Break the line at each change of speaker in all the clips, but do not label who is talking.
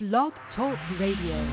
Blog Talk Radio.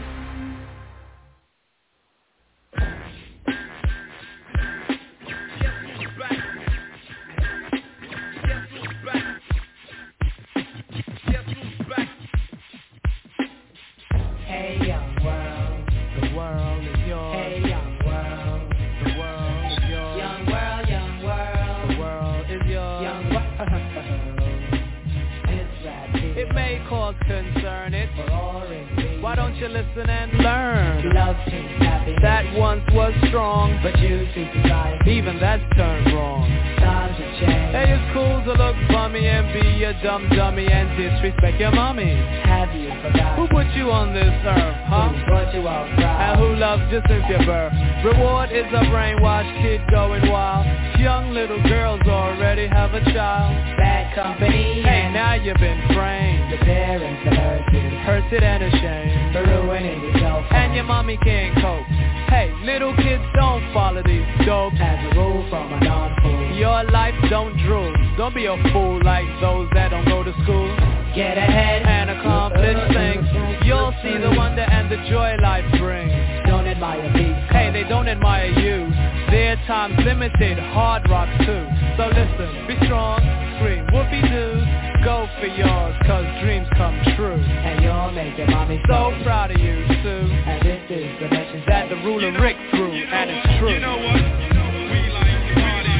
Why don't you listen and learn? Love that once was strong, but you see society, even that's turned wrong. Times have changed. Hey, it's cool to look bummy and be a dumb dummy and disrespect your mommy. Have you forgotten who put you on this earth, huh? Who brought you outside? And who loved you since your birth? Reward is a brainwashed kid going wild. Young little girls already have a child. Bad company. Hey, now you've been framed. The parents are hurted and ashamed for ruining yourself, and your mommy can't cope. Hey, little kids, don't follow these dope. As a rule from a non-fool, your life don't drool. Don't be a fool like those that don't go to school. Get ahead and accomplish things. You'll see the wonder and the joy life brings. Don't admire me. Hey, they don't admire you. Their time's limited, hard rock too. So listen, be strong, scream whoopee-doo. Go for yours, cause dreams come true. And you'll make your mommy so proud of you too. And this is the message that the ruler Rick threw, and it's true. You know what? We like to party.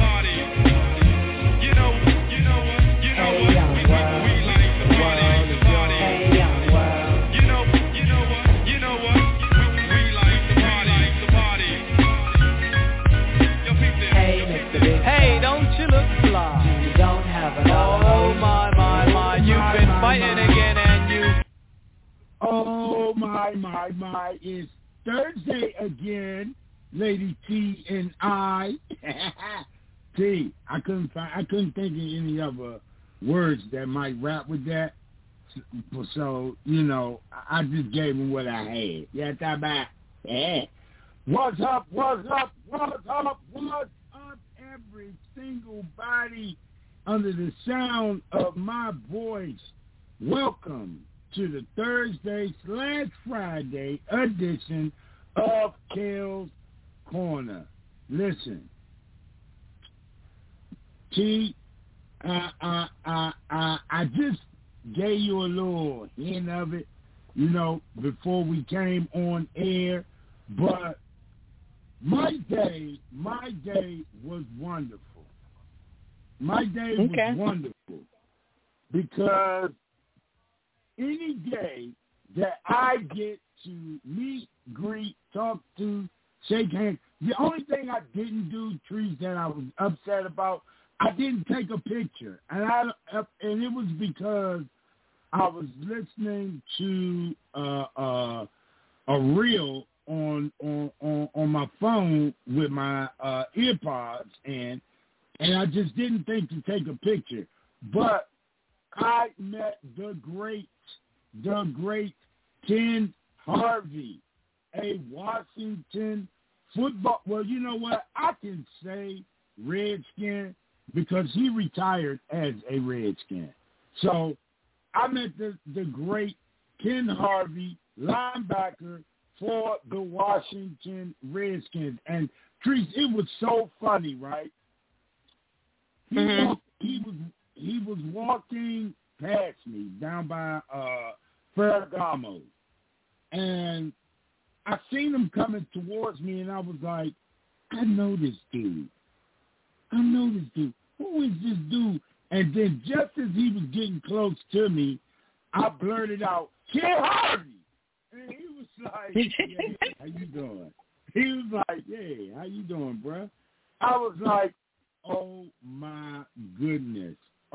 You know what? We like to party. Hey, young world. You know what? We like to party. Hey, Mr. Big. Hey, don't you look fly? You don't have enough. Oh my, you've been fighting again, and you.
Oh my, it's Thursday again, Lady T and I. T, I couldn't think of any other words that might rap with that. So, you know, I just gave him what I had. Yeah, that back. Yeah. What's up, every single body under the sound of my voice? Welcome to the Thursday/Friday edition of Kale's Corner. Listen, T, I just gave you a little hint of it, you know, before we came on air, but my day was wonderful. My day was wonderful because any day that I get to meet, greet, talk to, shake hands, the only thing I didn't do, Trees, that I was upset about, I didn't take a picture, and it was because I was listening to a reel on my phone with my earpods in. And I just didn't think to take a picture. But I met the great Ken Harvey, a Washington football. Well, you know what? I can say Redskin because he retired as a Redskin. So I met the great Ken Harvey, linebacker for the Washington Redskins. And, Trees, it was so funny, right? He was walking past me down by Ferragamo, and I seen him coming towards me, and I was like, I know this dude. Who is this dude? And then just as he was getting close to me, I blurted out, Ken Harvey! And he was like, yeah, how you doing? He was like, yeah, how you doing, bro? I was like, oh my goodness.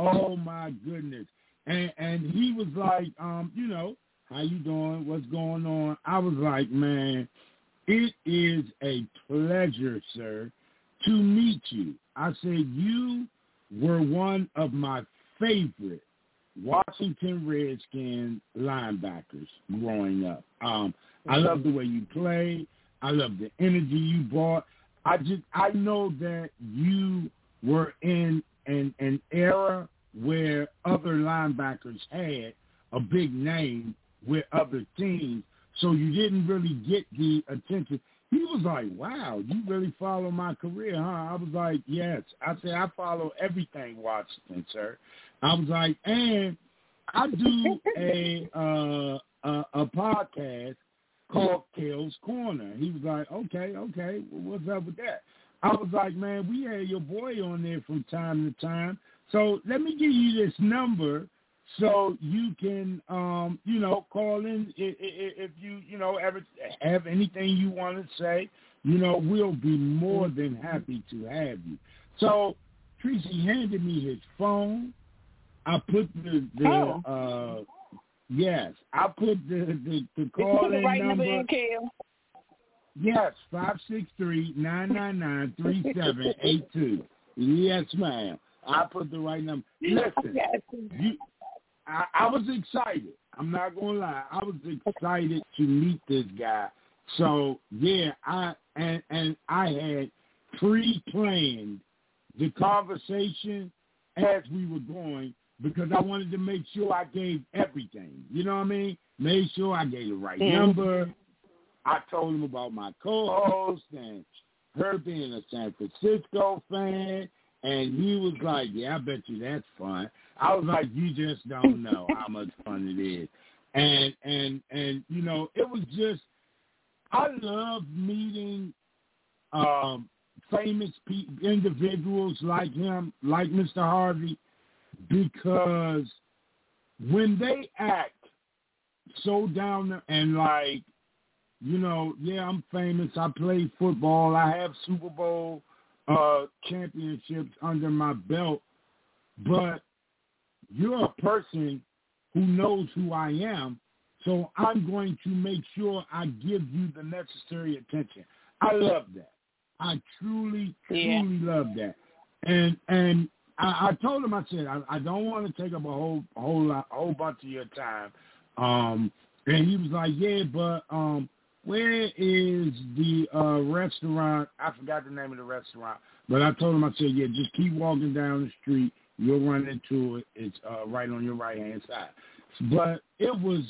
And he was like, you know, how you doing? What's going on? I was like, man, it is a pleasure, sir, to meet you. I said, you were one of my favorite Washington Redskins linebackers growing up. I love the way you play. I love the energy you brought. I know that you were in an era where other linebackers had a big name with other teams, so you didn't really get the attention. He was like, wow, you really follow my career, huh? I was like, yes. I said, I follow everything Washington, sir. I was like, and I do a podcast called Kale's Corner. He was like, okay, well, what's up with that? I was like, man, we had your boy on there from time to time. So let me give you this number so you can, call in if you, ever have anything you want to say. We'll be more than happy to have you. So Tracy handed me his phone. I put yes, I put the call-in
right
number.
In, Kel?
Yes, 563-999-3782. Yes, ma'am. I put the right number. Listen, I was excited. I'm not going to lie. I was excited to meet this guy. So, yeah, I had pre-planned the conversation as we were going because I wanted to make sure I gave everything. You know what I mean? Made sure I gave the right number. I told him about my co-host and her being a San Francisco fan, and he was like, yeah, I bet you that's fun. I was like, you just don't know how much fun it is. And it was just, I love meeting famous individuals like him, like Mr. Harvey, because when they act so down and like, yeah, I'm famous. I play football. I have Super Bowl championships under my belt. But you're a person who knows who I am, so I'm going to make sure I give you the necessary attention. I love that. I truly love that. And I told him, I said, I don't want to take up a whole bunch of your time. And he was like, yeah, but where is the restaurant? I forgot the name of the restaurant. But I told him, I said, yeah, just keep walking down the street. You'll run into it. It's right on your right-hand side. But it was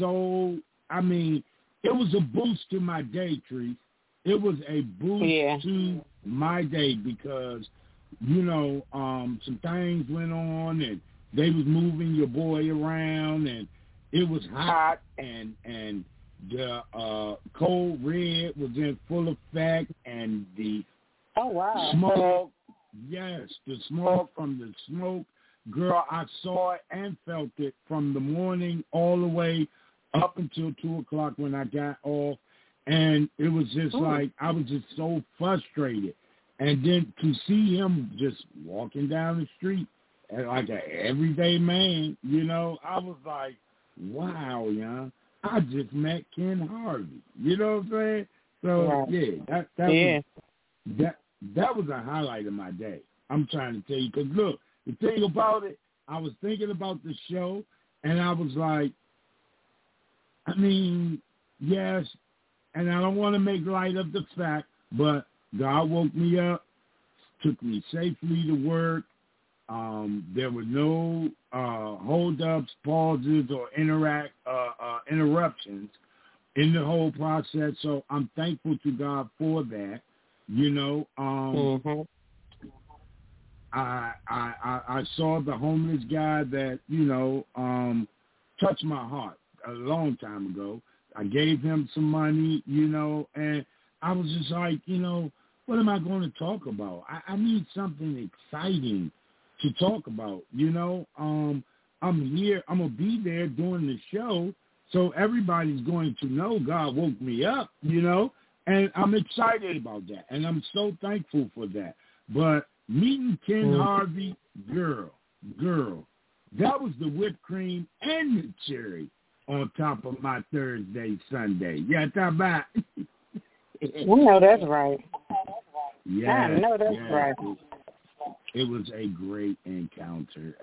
it was a boost to my day, Trees. It was a boost to my day because, some things went on and they was moving your boy around and it was hot and the cold red was in full effect and the smog, the smog from the smoke, girl, I saw it and felt it from the morning all the way up until 2 o'clock when I got off. And it was just like, I was just so frustrated. And then to see him just walking down the street like an everyday man, I was like, wow, I just met Ken Harvey. You know what I'm saying? So, that was a highlight of my day. I'm trying to tell you. Because, look, the thing about it, I was thinking about the show, and I was like, yes, and I don't want to make light of the fact, but God woke me up, took me safely to work. There were no hold-ups, pauses, or interruptions in the whole process. So I'm thankful to God for that. I saw the homeless guy that touched my heart a long time ago. I gave him some money, and I was just like, what am I going to talk about? I need something exciting to talk about, I'm here. I'm going to be there doing the show, so everybody's going to know God woke me up, and I'm excited about that, and I'm so thankful for that. But meeting Ken Harvey, girl, that was the whipped cream and the cherry on top of my Thursday, Sunday. Yeah, talk about.
You know that's right.
Yeah,
I know that's right.
It was a great encounter,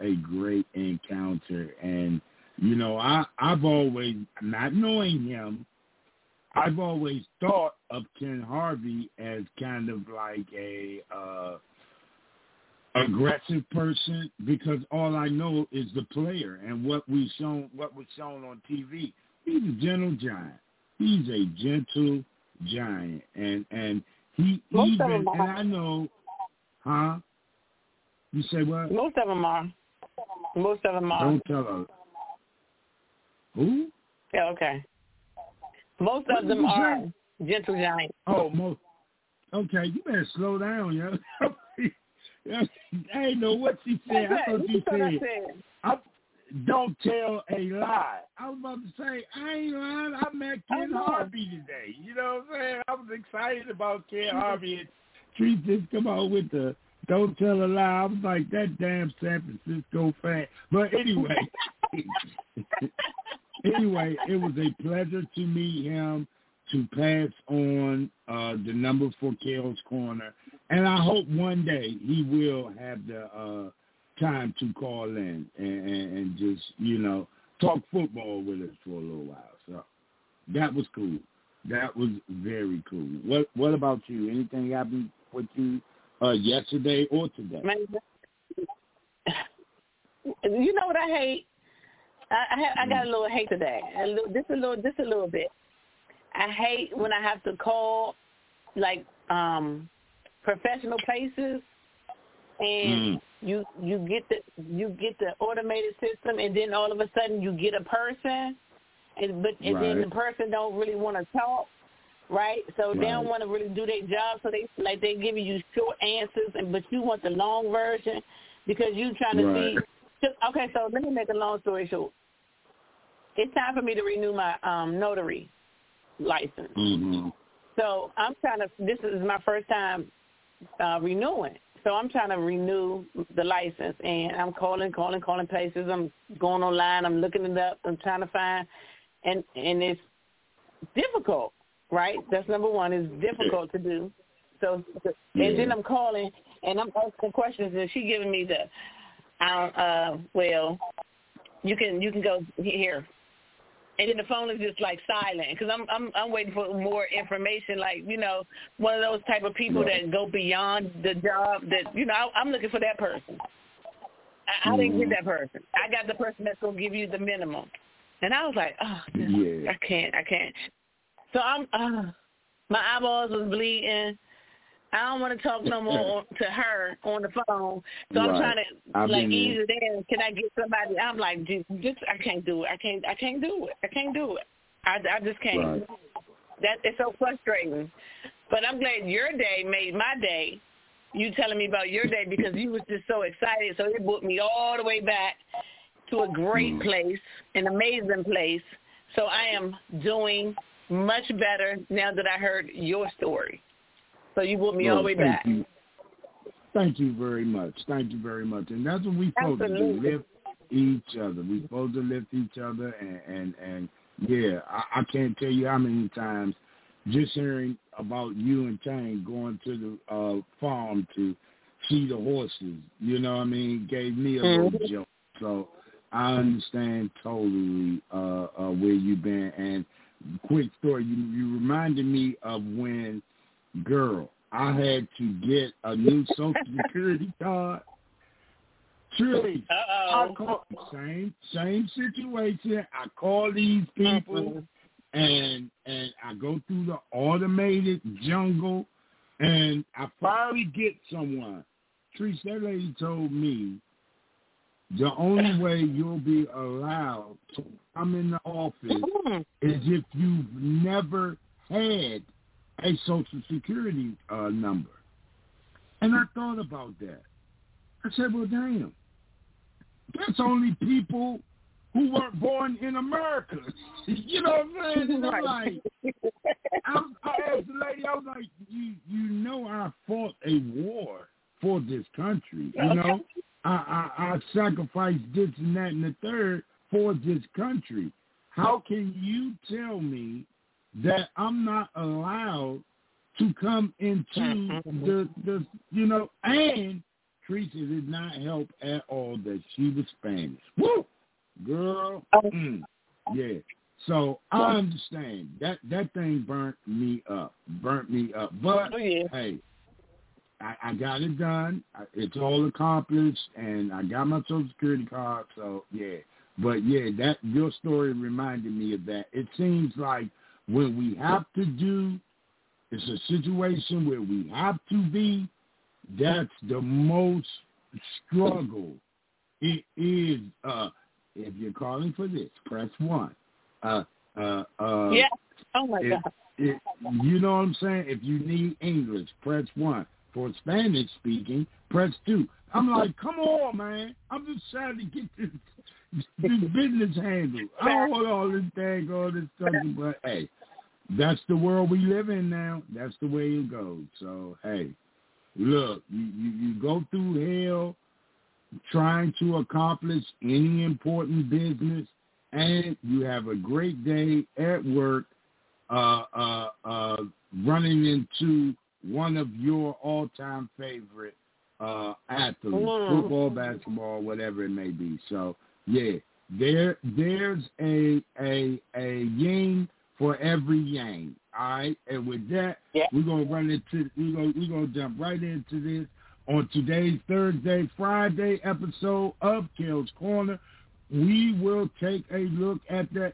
and I've always, not knowing him, I've always thought of Ken Harvey as kind of like a aggressive person because all I know is the player and what was shown on TV. He's a gentle giant. He's a gentle giant, and he
Most
even,
of them are.
and I know, huh? You say what?
Most of them are. Most of them are.
Don't tell her. Who?
Yeah, okay. Most
What
of
did
them
you
are
say?
gentle giants.
Oh, most. Okay, you better slow down, yo. I didn't know what she said. I thought you said, don't tell a lie. I was about to say, I ain't lying. I met Ken Harvey today. You know what I'm saying? I was excited about Ken Harvey, and Trees just come out with the don't tell a lie. I was like, that damn San Francisco fan. But anyway, it was a pleasure to meet him, to pass on the number for Kale's Corner. And I hope one day he will have the time to call in and just, talk football with us for a little while. So that was cool. That was very cool. What about you? Anything happened with you yesterday or today?
You know what I hate? I got a little hate today. Just a little bit. I hate when I have to call like professional places, and you get the automated system, and then all of a sudden you get a person, and then the person don't really want to talk, right? So they don't want to really do their job, so they giving you short answers, but you want the long version because you trying to see. Okay, so let me make a long story short. It's time for me to renew my notary license. Mm-hmm. So I'm this is my first time renewing. So I'm trying to renew the license, and I'm calling places. I'm going online. I'm looking it up. I'm trying to find, and it's difficult, right? That's number one. It's difficult to do. So, and then I'm calling, and I'm asking questions, and she giving me well, you can go here. And then the phone is just like silent because I'm waiting for more information. Like, one of those type of people that go beyond the job. That I'm looking for that person. I didn't get that person. I got the person that's gonna give you the minimum. And I was like, I can't. So my eyeballs was bleeding. I don't want to talk no more to her on the phone. So I'm trying to ease it in. Can I get somebody? I'm like, just I can't do it. I can't do it. I just can't. Right. That it's so frustrating. But I'm glad your day made my day. You telling me about your day because you was just so excited. So it brought me all the way back to a great place, an amazing place. So I am doing much better now that I heard your story. So you brought me all the way back.
Thank you very much. And that's what we're supposed to do, lift each other. We're supposed to lift each other. And I can't tell you how many times just hearing about you and Tang going to the farm to see the horses, gave me a little joke. So I understand totally where you've been. And quick story, you reminded me of when, girl, I had to get a new Social Security card. Truly, I called same situation. I call these people, and I go through the automated jungle, and I finally get someone. Trish, that lady told me the only way you'll be allowed to come in the office is if you've never had a Social Security number. And I thought about that. I said, well, damn, that's only people who weren't born in America. You know what I'm saying? And I'm like, I asked the lady, I was like, I fought a war for this country. I sacrificed this and that and the third for this country. How can you tell me that I'm not allowed to come into the and Teresa did not help at all that she was Spanish. Woo! Girl, yeah. So I understand. That thing burnt me up. But, hey, I got it done. It's all accomplished, and I got my Social Security card. So, yeah, But yeah, that your story reminded me of that. It seems like when we have to do, it's a situation where we have to be, that's the most struggle. It is, if you're calling for this, press 1.
Yeah. Oh, my God.
You know what I'm saying? If you need English, press 1. For Spanish speaking, press 2. I'm like, come on, man. I'm just trying to get this business handled. I don't want all this thing, all this stuff, but hey, that's the world we live in now. That's the way it goes. So, hey, look, you go through hell trying to accomplish any important business, and you have a great day at work running into one of your all-time favorite athletes, football, basketball, whatever it may be. So, yeah, there's a yin for every yang. All right, and with that, we're gonna jump right into this on today's Thursday, Friday episode of Kel's Corner. We will take a look at the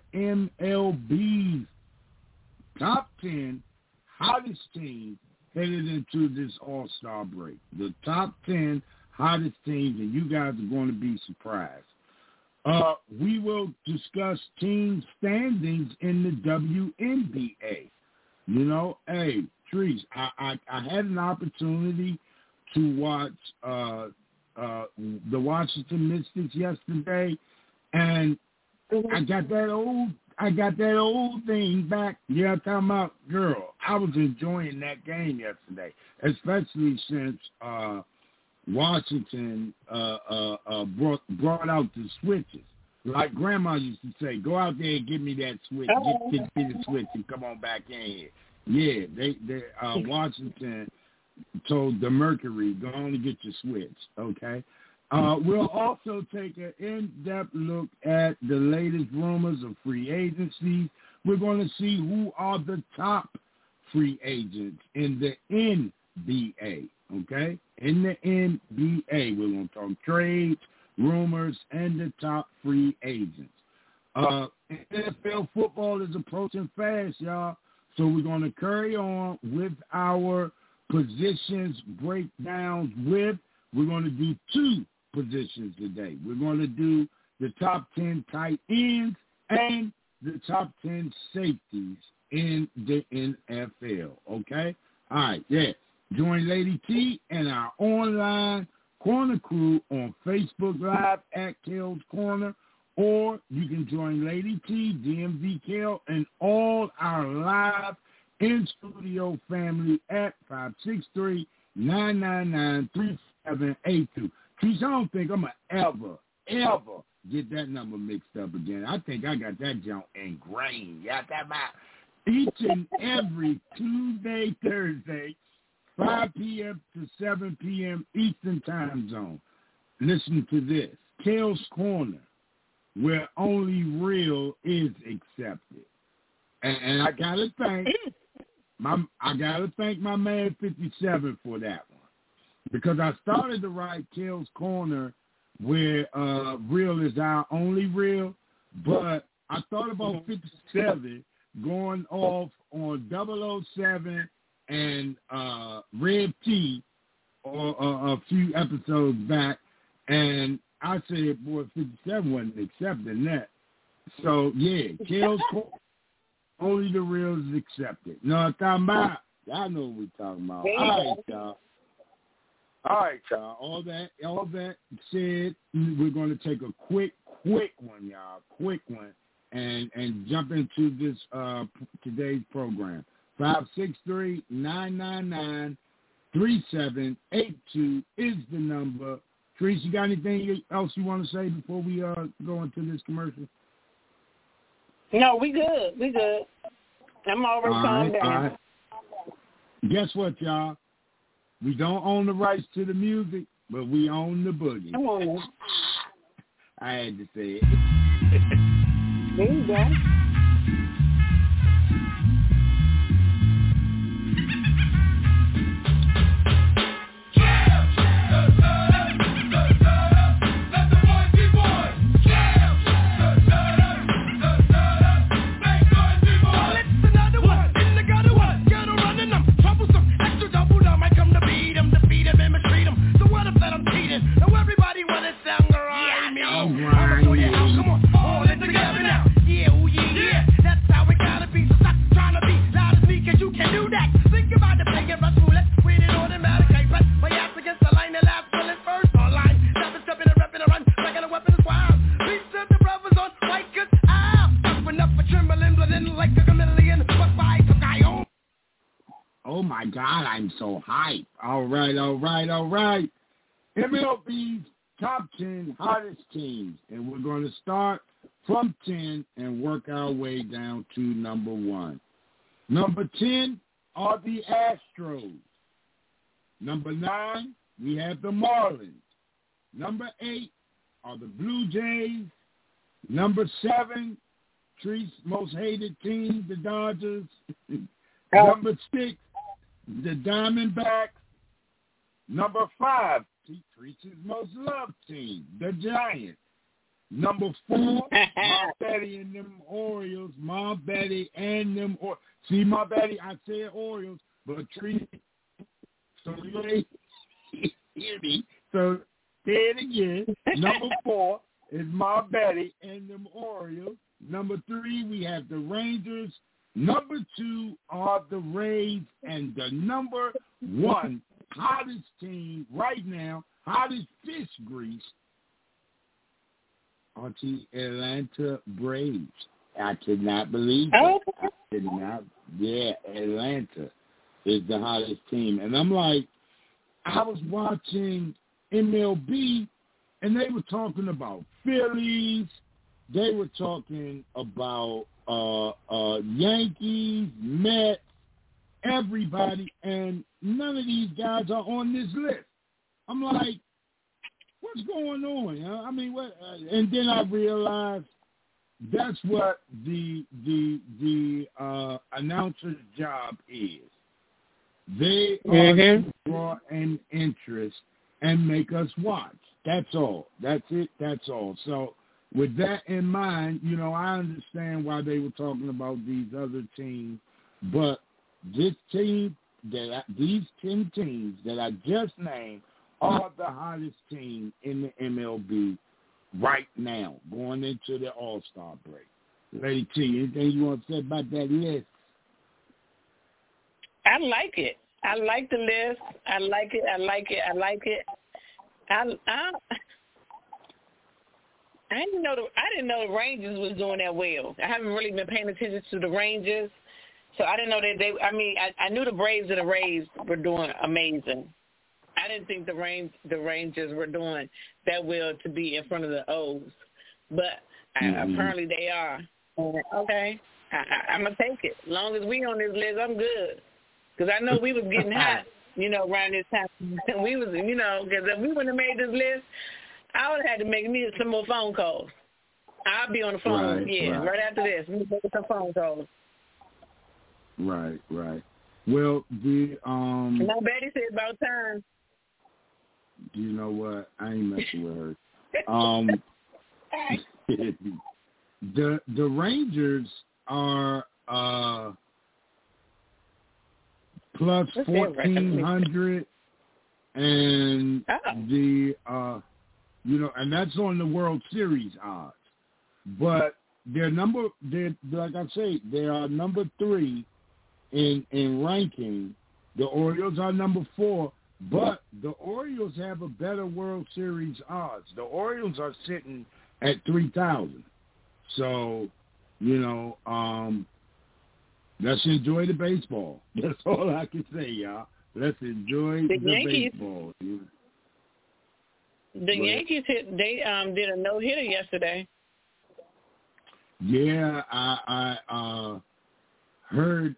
MLB's top 10 hottest teams headed into this All-Star break. The top 10 hottest teams, and you guys are going to be surprised. We will discuss team standings in the WNBA. You know, hey, Trees, I had an opportunity to watch the Washington Mystics yesterday, and I got that old thing back. Yeah, I'm talking about, girl, I was enjoying that game yesterday, especially since Washington brought out the switches. Like Grandma used to say, go out there and give me that switch. Get me the switch and come on back in here. Yeah, they Washington told the Mercury, go on and get your switch, okay? We'll also take an in-depth look at the latest rumors of free agency. We're going to see who are the top free agents in the NBA, okay? In the NBA, we're going to talk trades, rumors, and the top free agents. NFL football is approaching fast, y'all, so we're going to carry on with our positions breakdowns we're going to do 2 positions today. We're going to do the top 10 tight ends and the top 10 safeties in the NFL, okay? All right, yeah. Join Lady T and our online corner crew on Facebook Live at Kel's Corner, or you can join Lady T, DMV Kel, and all our live in-studio family at 563-999-3782. Trees, I don't think I'm going to ever get that number mixed up again. I think I got that junk ingrained. You got that about each and every Tuesday, Thursday, 5 p.m. to 7 p.m. Eastern Time Zone. Listen to this. Kel's Corner, where only real is accepted. And I got to thank my man 57 for that one. Because I started to write Kel's Corner where real is our only real, but I thought about 57 going off on 007 and Red T a few episodes back, and I said, boy, 57 wasn't accepting that. So, yeah, Kel's Corner, only the real is accepted. No, I'm talking about, y'all know what we're talking about. All right, y'all. All that said, we're going to take a quick one, y'all. Quick one, and jump into this today's program. 563-999-3782 is the number. Teresa, you got anything else you want to say before we go into this commercial?
No, we good. I'm already calmed down.
All right. Guess what, y'all? We don't own the rights to the music, but we own the boogie.
Come on.
I had to say it.
There you go.
Oh, my God, I'm so hyped. All right. MLB's top 10 hottest teams. And we're going to start from 10 and work our way down to number 1. Number 10 are the Astros. Number 9, we have the Marlins. Number 8 are the Blue Jays. Number 7, Tree's most hated team, the Dodgers. Number 6, the Diamondbacks. Number 5, Tree's most loved team, the Giants. Number 4, Ma Betty and them Orioles. Ma Betty and them Orioles. See, Ma Betty, I said Orioles, but Tree. So you ain't hear me. So say it again. Number 4 is Ma Betty and them Orioles. Number 3, we have the Rangers. Number 2 are the Rays. And the number 1 hottest team right now, hottest fish grease, are the Atlanta Braves. I could not believe it. I could not. Yeah, Atlanta is the hottest team. And I'm like, I was watching MLB, and they were talking about Phillies. They were talking about Yankees, Mets, everybody, and none of these guys are on this list. I'm like, what's going on? I mean, what? And then I realized that's what the announcer's job is. They are to draw an interest and make us watch. That's all. That's it. That's all. So with that in mind, you know, I understand why they were talking about these other teams, but this team, these 10 teams that I just named are the hottest team in the MLB right now, going into the All-Star break. Lady T, anything you want to say about that list?
I like it. I like the list. I like it. I didn't know the Rangers was doing that well. I haven't really been paying attention to the Rangers, so I didn't know that I knew the Braves and the Rays were doing amazing. I didn't think the Rangers were doing that well to be in front of the O's, but apparently they are. Okay, I'm gonna take it. As long as we on this list, I'm good. Because I know we was getting hot, you know, around this time. We was, you know, because if we wouldn't have made this list, I would have had to make me some more phone calls. I'll be on the phone, right after this. We make some phone calls.
Right. Well,
My Betty said about time.
You know what? I ain't messing with her. The Rangers are plus 1,400, and the you know, and that's on the World Series odds. But they're like I say, they are number 3 in ranking. The Orioles are number 4. But the Orioles have a better World Series odds. The Orioles are sitting at 3,000. So, you know, let's enjoy the baseball. That's all I can say, y'all. Let's enjoy the baseball.
The Yankees did a no-hitter yesterday.
Yeah, I heard.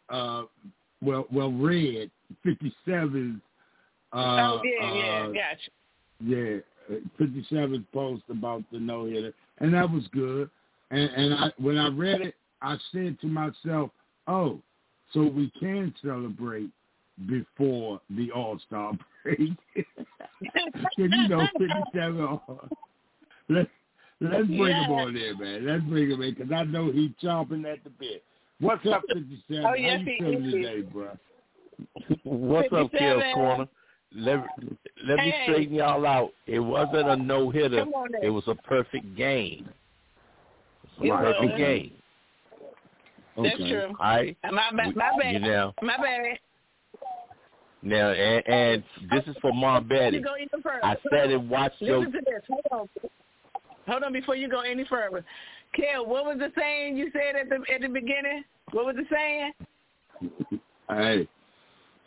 Read 57.
Gotcha.
Yeah, 57 post about the no-hitter, and that was good. And when I read it, I said to myself, oh, so we can celebrate before the All-Star break. You know, 57. Let's bring him on there, man. Let's bring him in, because I know he's chomping at the bit. What's up, 57? How you feeling today, bro?
What's up, Kale's Corner? Let me straighten y'all out. It wasn't a no-hitter. It was a perfect game. It's a perfect game.
That's true.
All right?
My bad.
You know.
My bad.
Now, and this is for Ma Betty. I said and watched your...
Listen to this. Hold on before you go any further. Kale, what was the saying you said at the beginning? What was the saying?
Hey,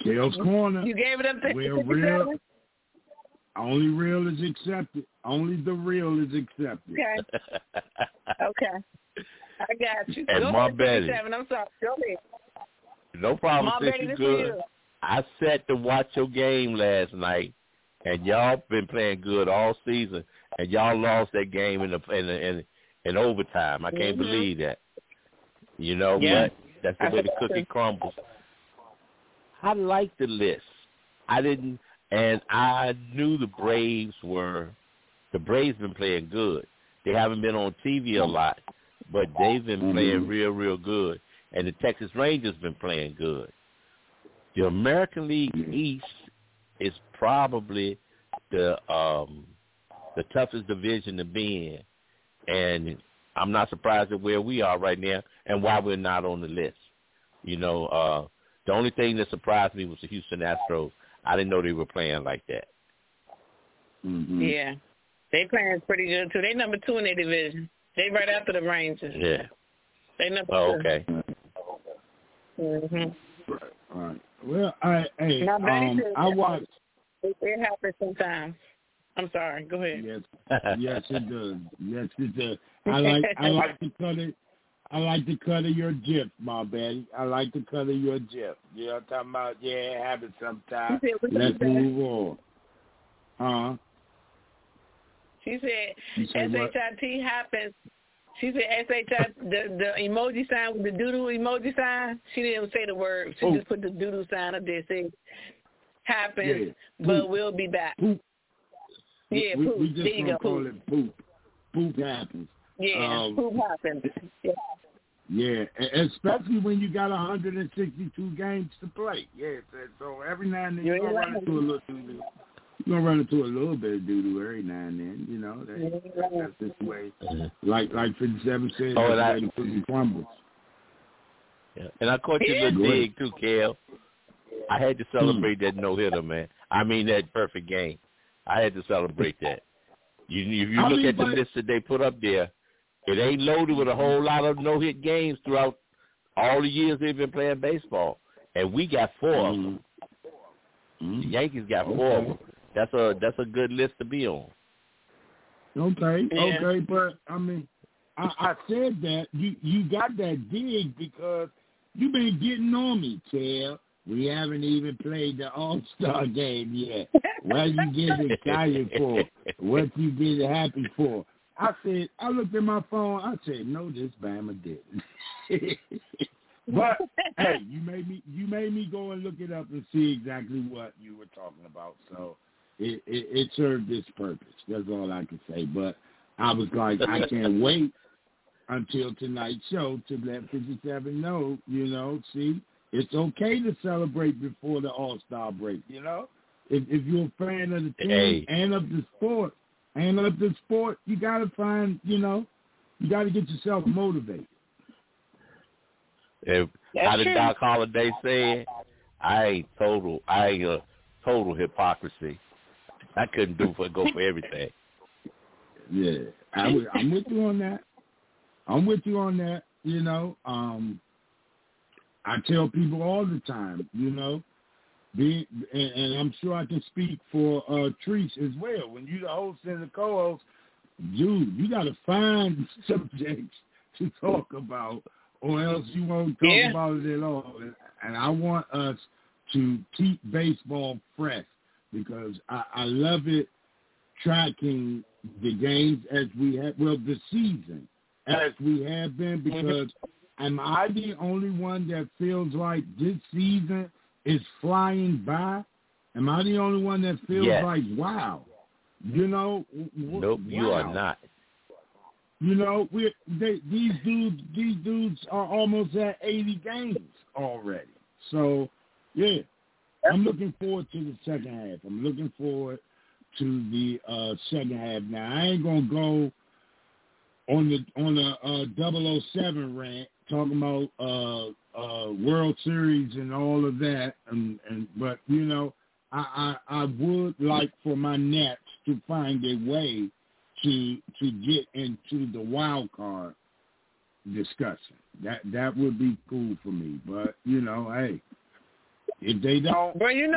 Kale's Corner.
You gave it up to
real. Only real is accepted. Only the real is accepted.
Okay. I got you.
And
Go
my
ahead,
Betty.
I'm sorry. Go ahead.
No problem,
My
sis.
Betty,
You
this
good.
for you.
I sat to watch your game last night, and y'all been playing good all season, and y'all lost that game in overtime. I can't believe that. You know, but that's the way the cookie crumbles. I like the list. I didn't, and I knew the Braves been playing good. They haven't been on TV a lot, but they've been playing real, real good. And the Texas Rangers been playing good. The American League East is probably the toughest division to be in, and I'm not surprised at where we are right now and why we're not on the list. You know, the only thing that surprised me was the Houston Astros. I didn't know they were playing like that.
Mm-hmm.
Yeah, they playing pretty good too. They number 2 in their division. They right after the Rangers.
Yeah.
They number 2.
Okay.
Mhm.
Right. Well, I watched.
It happens sometimes. I'm sorry. Go ahead.
Yes, it does. Yes, it does. I like the cut it. I like the cut of your GIF, my Betty. I like the cut of your GIF. You know what I'm talking about? Yeah, it happens sometimes. Let's move on.
She said SHIT happens. She said SHIT, the emoji sign with the doodle emoji sign. She didn't say the word. She just put the doodle sign up there saying happens, but we'll be back.
Poop.
Yeah, poop.
We just
there you go.
Call it poop. Poop happens.
Yeah, poop happens.
Yeah, especially when you got 162 games to play. Yeah, so every now and then you're going to run into a little doo-doo. You're going to run into a little bit of doo-doo every now and then, you know. That's just the way. Like 57 said, that's the way the cookie crumbles.
Yeah. And I caught you a little dig, too, Kel. I had to celebrate that no-hitter, man. I mean, that perfect game. I had to celebrate that. If you look at the list that they put up there, it ain't loaded with a whole lot of no-hit games throughout all the years they've been playing baseball. And we got 4 of them. The Yankees got 4 of them. That's a good list to be on.
Okay, but I mean, I said that you got that dig because you've been getting on me, Kel. We haven't even played the All-Star game yet. What you getting excited for? What you getting happy for? I looked at my phone. I said, no, this Bama didn't. But hey, you made me go and look it up and see exactly what you were talking about. So it served its purpose. That's all I can say. But I was like, I can't wait until tonight's show to let 57 know. You know, see, it's okay to celebrate before the All-Star break. You know, if you're a fan of the team and of the sport. You got to find, you got to get yourself motivated.
How did Doc Holliday say it? I ain't total hypocrisy. I couldn't go for everything.
Yeah, I'm with you on that. You know, I tell people all the time, you know, and I'm sure I can speak for Treese as well. When you're the host and the co-host, dude, you got to find subjects to talk about, or else you won't talk about it at all. And I want us to keep baseball fresh because I love it tracking the games as we have, the season as we have been, because am I the only one that feels like this season is flying by? Am I the only one that feels like, wow, you know?
Nope, wow. You are not.
You know, these dudes are almost at 80 games already. So, yeah, I'm looking forward to the second half. I'm looking forward to the second half. Now, I ain't gonna go on the 007 rant talking about World Series and all of that, but you know, I would like for my Nets to find a way to get into the wild card discussion. That would be cool for me. But you know, hey, If they don't,
bro, we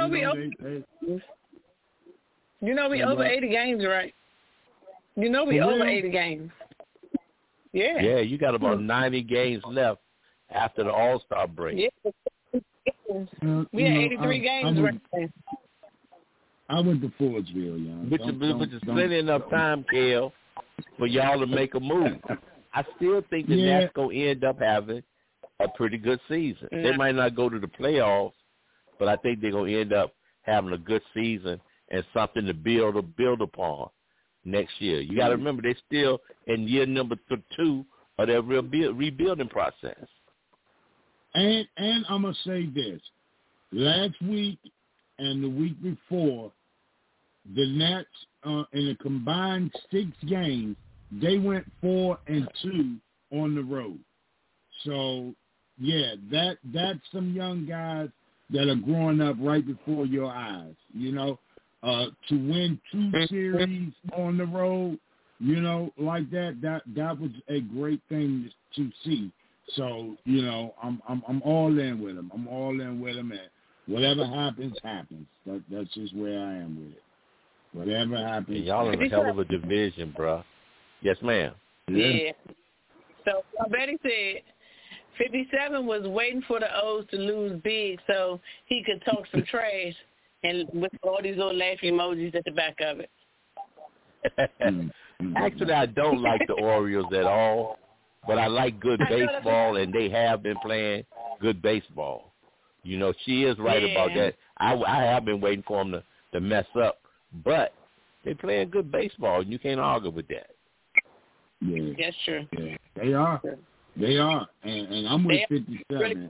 over 80 games, right? We over 80 games. Yeah.
Yeah, you got about 90 games left after the All-Star break.
Yeah. We had 83 games right now.
I went to Fordsville, y'all.
Which is plenty enough time, Kel, for y'all to make a move. I still think the Nats going to end up having a pretty good season.
Yeah.
They might not go to the playoffs, but I think they're going to end up having a good season and something to build upon next year. You got to remember, they're still in year number 2 of their rebuilding process.
And I'm going to say this. Last week and the week before, the Nats, in a combined 6 games, they went 4-2 on the road. So, yeah, that's some young guys that are growing up right before your eyes, to win 2 series on the road, like that was a great thing to see. So, I'm all in with them. I'm all in with them, and whatever happens, happens. That's just where I am with it. Whatever happens.
And y'all in a hell of a division, bro. Yes, ma'am.
Yeah. So Betty said 57 was waiting for the O's to lose big so he could talk some trash, and with all these little laughing emojis at the back of it.
Actually, I don't like the Orioles at all, but I like good baseball, and they have been playing good baseball. She is right about that. I have been waiting for them to mess up, but they're playing good baseball, and you can't argue with that.
Yeah.
That's true.
Yeah, they are. They are. And I'm with 57.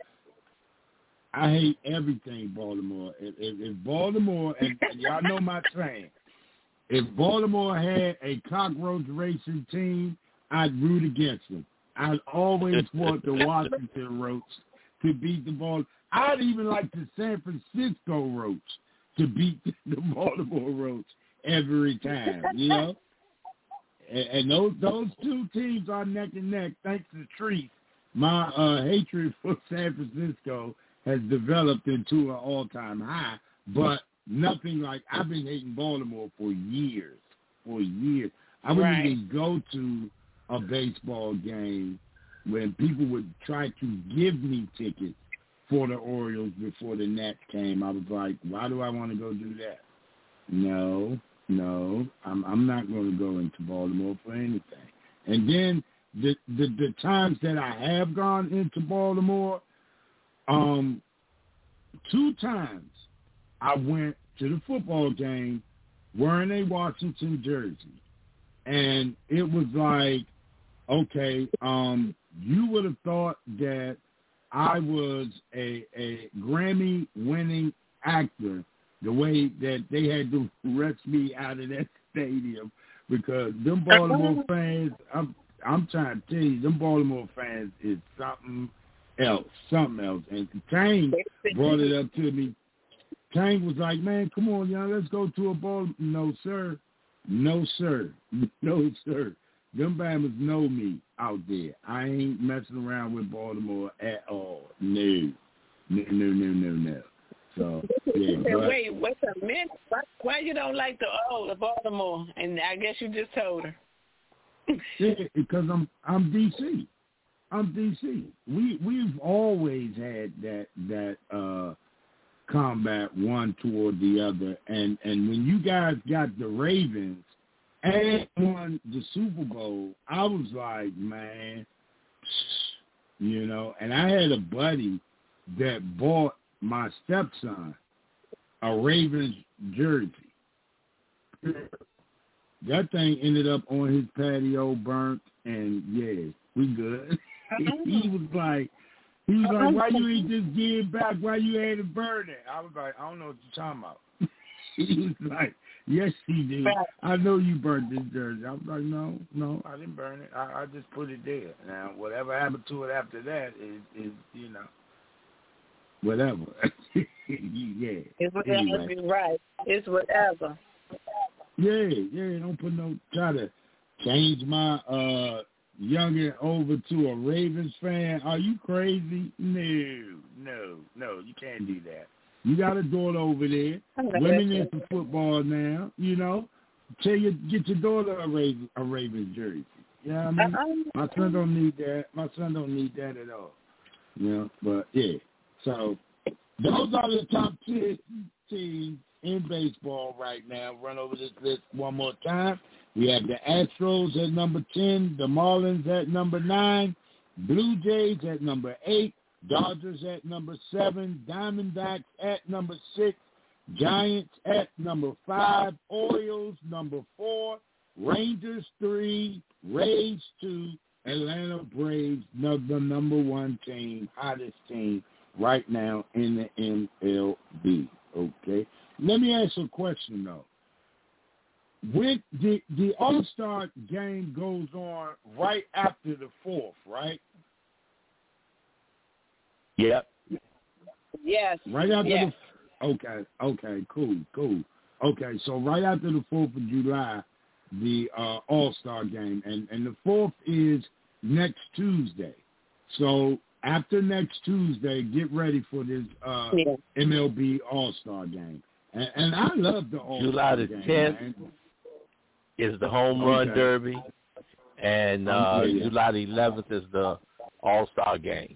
I hate everything Baltimore. If Baltimore, and y'all know my saying, if Baltimore had a cockroach racing team, I'd root against them. I'd always want the Washington Roach to beat the ball. I'd even like the San Francisco Roach to beat the Baltimore Roach every time, And those 2 teams are neck and neck. Thanks to Treese, my hatred for San Francisco has developed into an all-time high, but nothing like I've been hating Baltimore for years. I wouldn't even go to a baseball game when people would try to give me tickets for the Orioles before the Nats came. I was like, why do I want to go do that? No, I'm not going to go into Baltimore for anything. And then the times that I have gone into Baltimore, 2 times I went to the football game wearing a Washington jersey. And it was like, okay, you would have thought that I was a Grammy-winning actor the way that they had to rush me out of that stadium, because them Baltimore fans, I'm trying to tell you, them Baltimore fans is something else. And Tang brought it up to me. Tang was like, man, come on, y'all, let's go to a ball. No, sir. Them Bammers know me out there. I ain't messing around with Baltimore at all. No. So, yeah.
Wait a minute. Why you don't like the Baltimore? And I guess you just told her.
Yeah, because I'm DC. We've always had that combat one toward the other, and when you guys got the Ravens and won the Super Bowl, I was like, man, and I had a buddy that bought my stepson a Ravens jersey. That thing ended up on his patio, burnt, and yeah, we good. He was like, why you ain't just give it back? Why you had to burn it? I was like, I don't know what you're talking about. He was like, yes, he did. I know you burnt this jersey. I was like, no, I didn't burn it. I just put it there. Now, whatever happened to it after that is whatever. Yeah.
It's whatever. Anyway. Right. It's whatever.
Yeah. Don't try to change my youngin over to a Ravens fan. Are you crazy? No, you can't do that. You got a daughter over there. Women into football now, you know. Get your daughter a Ravens jersey. You know what I mean? My son don't need that. My son don't need that at all. You know, but yeah. So those are the top 10 teams in baseball right now. Run over this list one more time. We have the Astros at number 10, the Marlins at number 9, Blue Jays at number 8, Dodgers at number 7, Diamondbacks at number 6, Giants at number 5, Orioles number 4, Rangers 3, Rays 2, Atlanta Braves, the number 1 team, hottest team right now in the MLB. Okay, let me ask you a question though. When the All-Star game goes on right after the 4th, right?
Yep.
Yes.
Right after Okay, cool. Okay, so right after the 4th of July, the All-Star game, and the 4th is next Tuesday. So after next Tuesday, get ready for this MLB All-Star game. And I love the All-Star
July the
game.
10th is the Home Run Derby, and July the 11th is the All-Star game.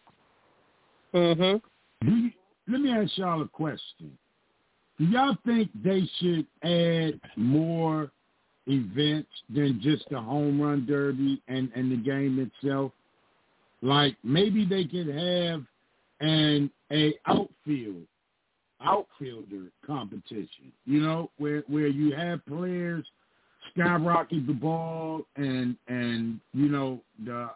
Mm-hmm.
Let me ask y'all a question. Do y'all think they should add more events than just the Home Run Derby and the game itself? Like maybe they could have a outfielder competition, you know, where you have players skyrocket the ball and you know the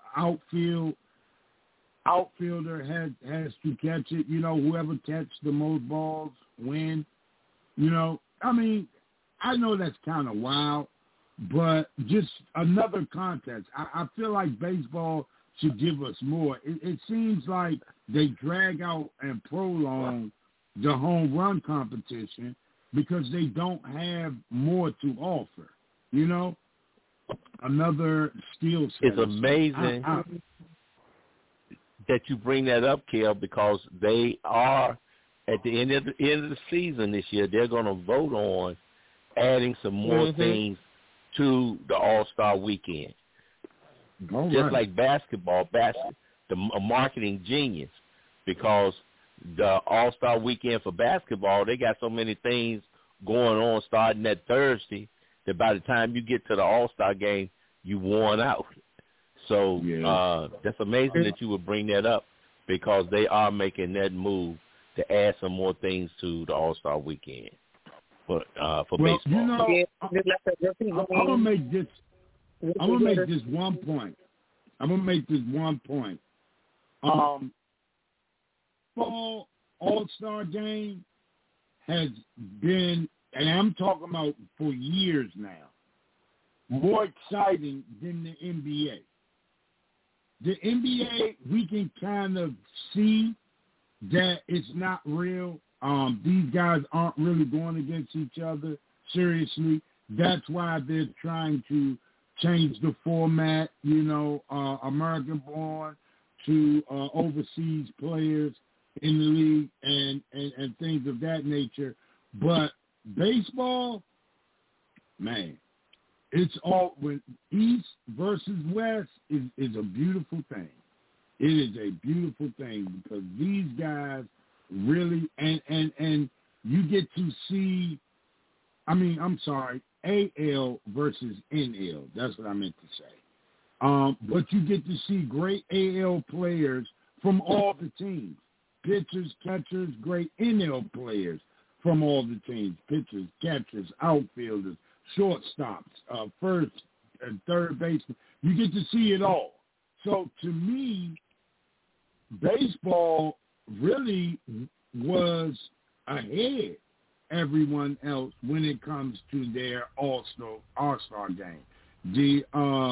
outfielder has to catch it. You know, whoever catches the most balls win. You know, I mean, I know that's kind of wild, but just another contest. I feel like baseball should give us more. It seems like they drag out and prolong the home run competition because they don't have more to offer. You know, another skill set.
It's amazing that you bring that up, Kel, because they are at the end of the season this year. They're going to vote on adding some more things to the All-Star weekend. Just like basketball, a marketing genius, because the All-Star weekend for basketball, they got so many things going on starting that Thursday that by the time you get to the All-Star game, you worn out. So that's amazing that you would bring that up, because they are making that move to add some more things to the All-Star weekend for baseball.
You know, I'm gonna make this one point. Fall All-Star game has been, and I'm talking about for years now, more exciting than the NBA. The NBA, we can kind of see that it's not real. These guys aren't really going against each other seriously. That's why they're trying to change the format, you know, American-born to overseas players in the league and things of that nature. But baseball, man, it's all when East versus West is a beautiful thing. It is a beautiful thing because these guys really and you get to see. AL versus NL. That's what I meant to say. But you get to see great AL players from all the teams. Pitchers, catchers, great NL players from all the teams. Pitchers, catchers, outfielders, shortstops, first and third baseman. You get to see it all. So to me, baseball really was ahead everyone else when it comes to their All-Star game. The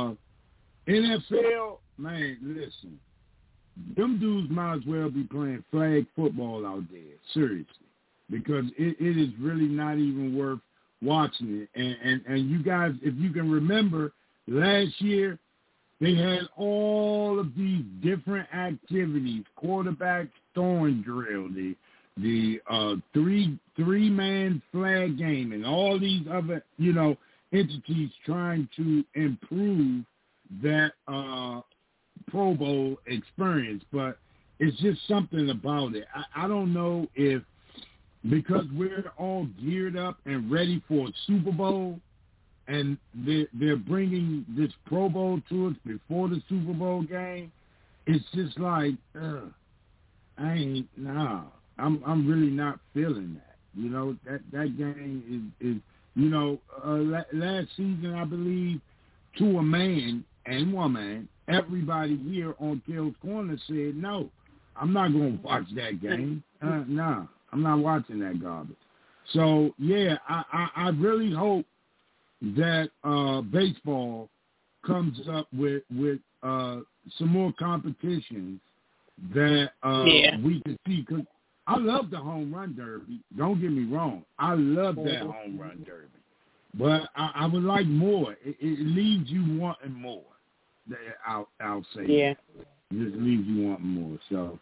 NFL, man, listen, them dudes might as well be playing flag football out there, seriously, because it is really not even worth watching it. And you guys, if you can remember, last year They had all of these different activities, quarterback throwing drill, the three-man flag game, and all these other, entities trying to improve that Pro Bowl experience. But it's just something about it. I don't know if because we're all geared up and ready for a Super Bowl, and they're bringing this Pro Bowl to us before the Super Bowl game, it's just like, I'm really not feeling that. That game is last season, I believe, to a man and woman, everybody here on Kale's Corner said, no, I'm not going to watch that game. No, I'm not watching that garbage. So, yeah, I really hope that baseball comes up with some more competitions that we can see. Because I love the home run derby. Don't get me wrong. I love that home run derby. But I would like more. It leaves you wanting more. I'll say. Yeah. It just leaves you wanting more. So,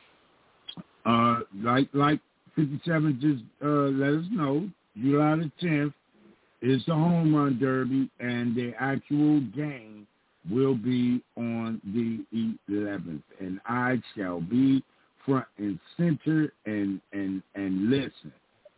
like 57 just let us know, July the 10th is the home run derby, and the actual game will be on the 11th. And I shall be front and center and listen.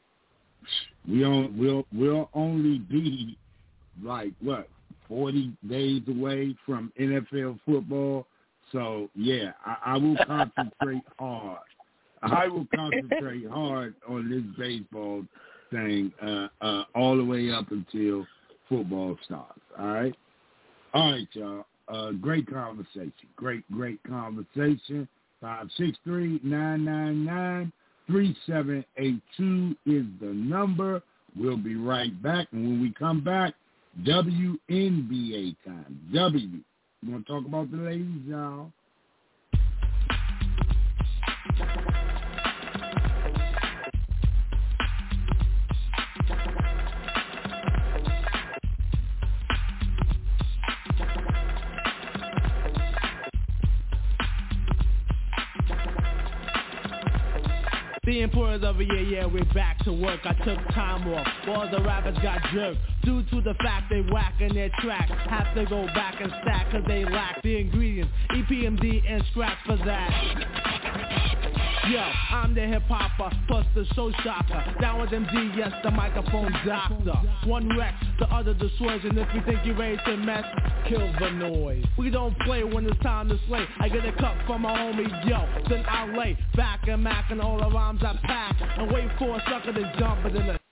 We'll only be like 40 days away from NFL football. So yeah, I will concentrate hard. I will concentrate hard on this baseball thing all the way up until football starts. All right, y'all. Great conversation. Great conversation. 563-999-3782 is the number. We'll be right back, and when we come back, WNBA time. You want to talk about the ladies, y'all?
The importance of a year, we're back to work. I took time off, all the rappers got jerked due to the fact they whacking their track. Have to go back and stack cause they lack the ingredients, EPMD and scratch for that. Yo, I'm the hip-hopper, plus the show shocker. Down with MD, yes, the microphone doctor. One wreck, the other destroys, and if you think you're ready to mess, kill the noise. We don't play when it's time to slay. I get a cut from my homie, yo, then I lay back and mack and all the rhymes I pack, and wait for a sucker to jump it in the...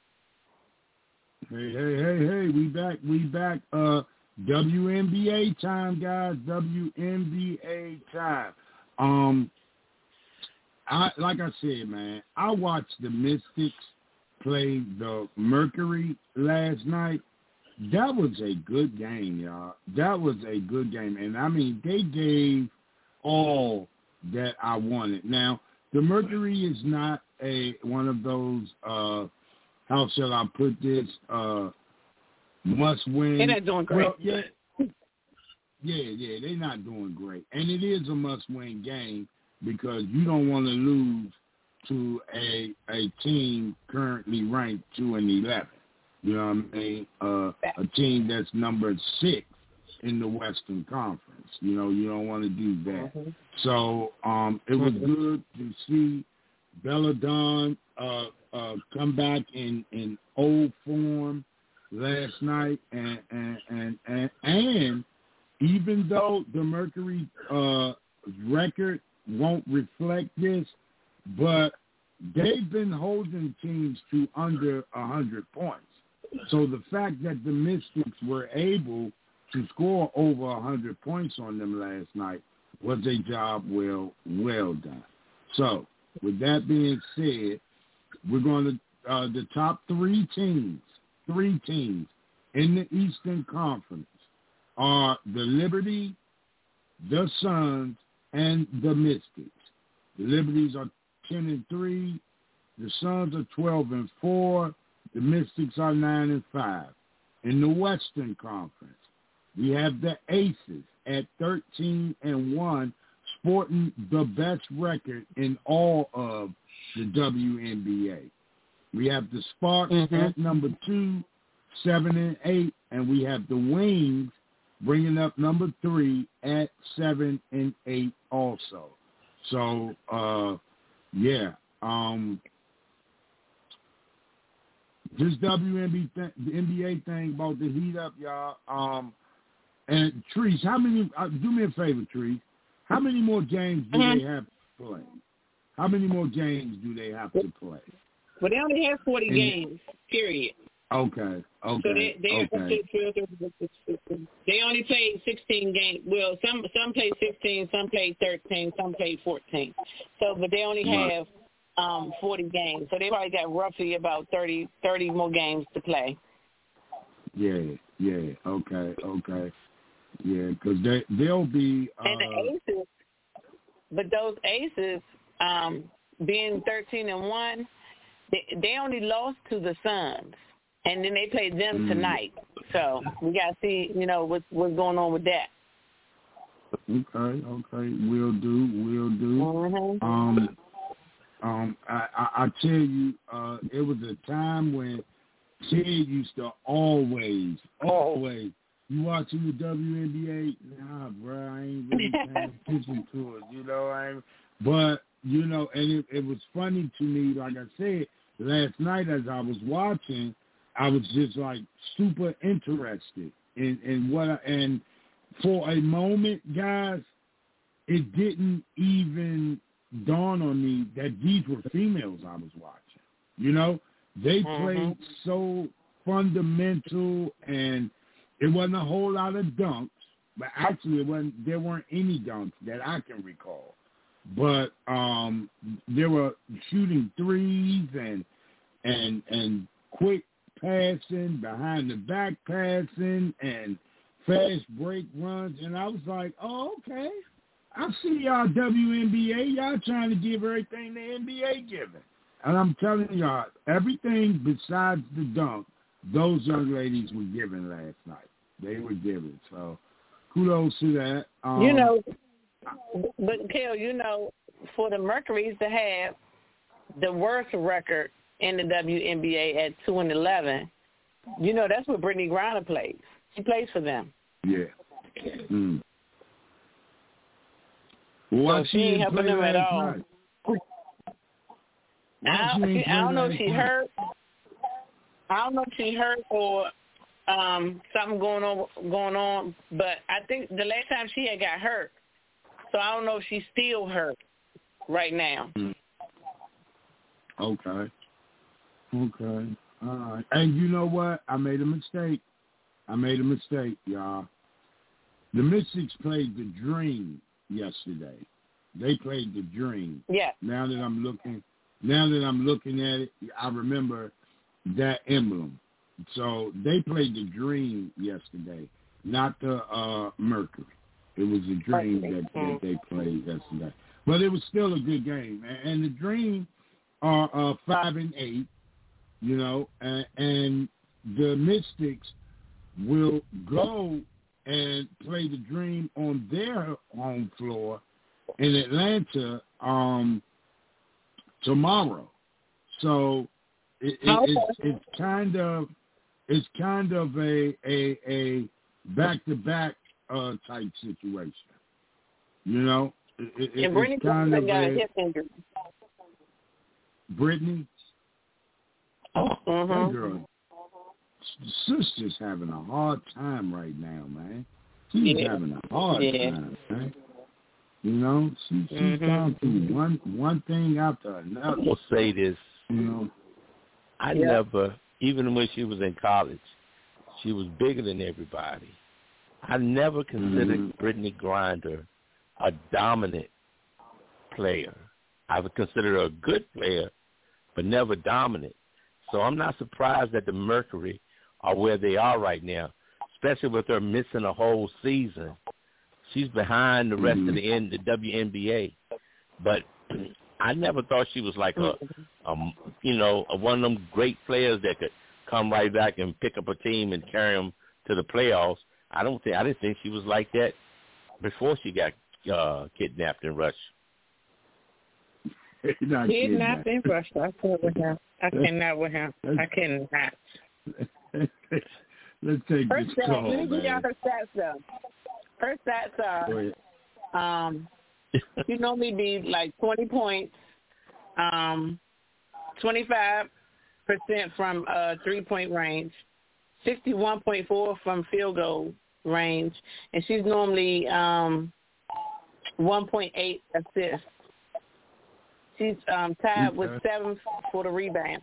Hey, we back. WNBA time, guys, WNBA time. Like I said, man, I watched the Mystics play the Mercury last night. That was a good game, y'all. That was a good game. And, I mean, they gave all that I wanted. Now, the Mercury is not one of those, how shall I put this, must-win.
They're not doing great.
Well, yeah, they're not doing great. And it is a must-win game, because you don't want to lose to a team currently ranked 2-11. You know what I mean? A team that's number 6 in the Western Conference. You don't want to do that. Mm-hmm. So it was good to see Bella Dawn come back in old form last night, and even though the Mercury record won't reflect this, but they've been holding teams to under 100 points. So the fact that the Mystics were able to score over 100 points on them last night was a job well done. So with that being said, we're going to the top three teams in the Eastern Conference are the Liberty, the Suns, and the Mystics. The Liberties are 10-3. The Suns are 12-4. The Mystics are 9-5. In the Western Conference, we have the Aces at 13-1, sporting the best record in all of the WNBA. We have the Sparks at number 2, 7-8, and we have the Wings bringing up number 3 at 7-8 also. So, this WNBA thing about the heat up, y'all. And Treese, how many? Do me a favor, Treese. How many more games do they have to play? How many more games do they have to play?
Well, they only have 40 games. Period.
Okay.
So they only played 16 games. Well, some played 16, some played 13, some played 14. So, but they only have 40 games. So they probably got roughly about 30 more games to play.
Yeah. Okay. Yeah, because they'll be.
And the Aces, but those Aces, being 13-1, they only lost to the Suns. And then they played them tonight. So we got to see, what's going on with that.
Okay. Will do. I tell you, it was a time when Ted used to always, you watching the WNBA? Nah, bro, I ain't really paying attention to it, But, and it was funny to me, like I said, last night as I was watching, I was just like super interested in what and for a moment, guys, it didn't even dawn on me that these were females I was watching. They played so fundamental, and it wasn't a whole lot of dunks, but actually there weren't any dunks that I can recall. But they were shooting threes and quick passing, behind the back passing, and fast break runs, and I was like, oh, okay. I see y'all WNBA, y'all trying to give everything the NBA giving. And I'm telling y'all, everything besides the dunk, those young ladies were given last night. They were given. So kudos to that.
But Kel, for the Mercury's to have the worst record in the WNBA at 2-11, that's what Brittany Griner plays. She plays for them.
Yeah. Well,
so she ain't helping them at all. I don't know if she hurt. I don't know if she hurt or something going on. But I think the last time she had got hurt, so I don't know if she's still hurt right now.
Okay. All right. And you know what? I made a mistake, y'all. The Mystics played the Dream yesterday. They played the Dream.
Yeah.
Now that I'm looking at it, I remember that emblem. So they played the Dream yesterday, not the Mercury. It was the Dream that they played yesterday. But it was still a good game. And the Dream are 5-8, and the Mystics will go and play the Dream on their home floor in Atlanta tomorrow. So it's kind of a back-to-back type situation.
And Brittany kind of got a hip injury.
Brittany? That girl, sister's having a hard time right now, man. She's having a hard time, man. She's gone through one thing after another.
I'm going to say this. I never, even when she was in college, she was bigger than everybody. I never considered Brittany Griner a dominant player. I would consider her a good player, but never dominant. So I'm not surprised that the Mercury are where they are right now, especially with her missing a whole season. She's behind the rest of the WNBA. But I never thought she was like one of them great players that could come right back and pick up a team and carry them to the playoffs. I didn't think she was like that before she got kidnapped in Russia.
Kidnapped in Russia. I can't with him. I cannot with him. I cannot.
Let's take
Her
this
stats,
call,
let me give y'all
man.
her stats, though. Her stats are, she normally be like 20 points, 25% from three-point range, 61.4 from field goal range, and she's normally 1.8 assists. She's tied with 7 for the rebound.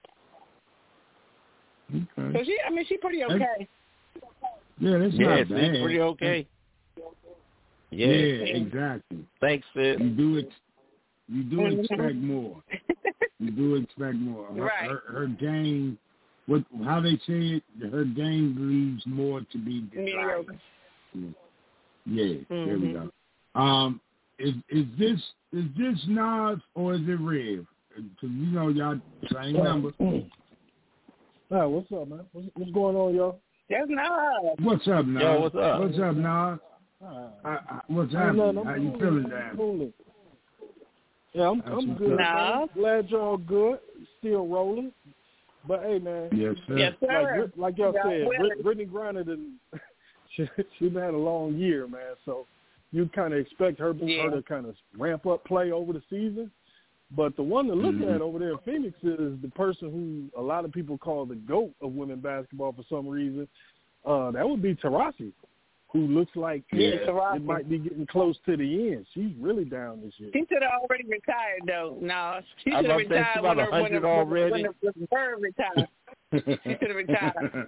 Okay.
So she's pretty okay.
Yeah, that's not bad.
It's pretty okay. Yeah,
exactly.
Thanks, sis.
You do expect more. You do expect more. Her game, how they say it, her game leaves more to be desired. Yeah, there we go. Is this Nas or is it Rev? Because y'all same number.
Hi, what's up, man? What's going on, y'all?
That's Nas.
What's up, Nas?
Yo, what's up?
What's up, Nas? What's happening? How you feeling, Dan?
Yeah, I'm good. Man. Glad y'all good. Still rolling. But hey, man.
Yes, sir.
Yes, sir.
Like y'all said, Brittany Griner she's had a long year, man. So you kind of expect her to kind of ramp up play over the season. But the one to look at over there in Phoenix is the person who a lot of people call the GOAT of women basketball for some reason. That would be Taurasi, who looks like it might be getting close to the end. She's really down this year.
She should have already retired, though. No, she
should
have
retired
when the bird retired. She should have retired.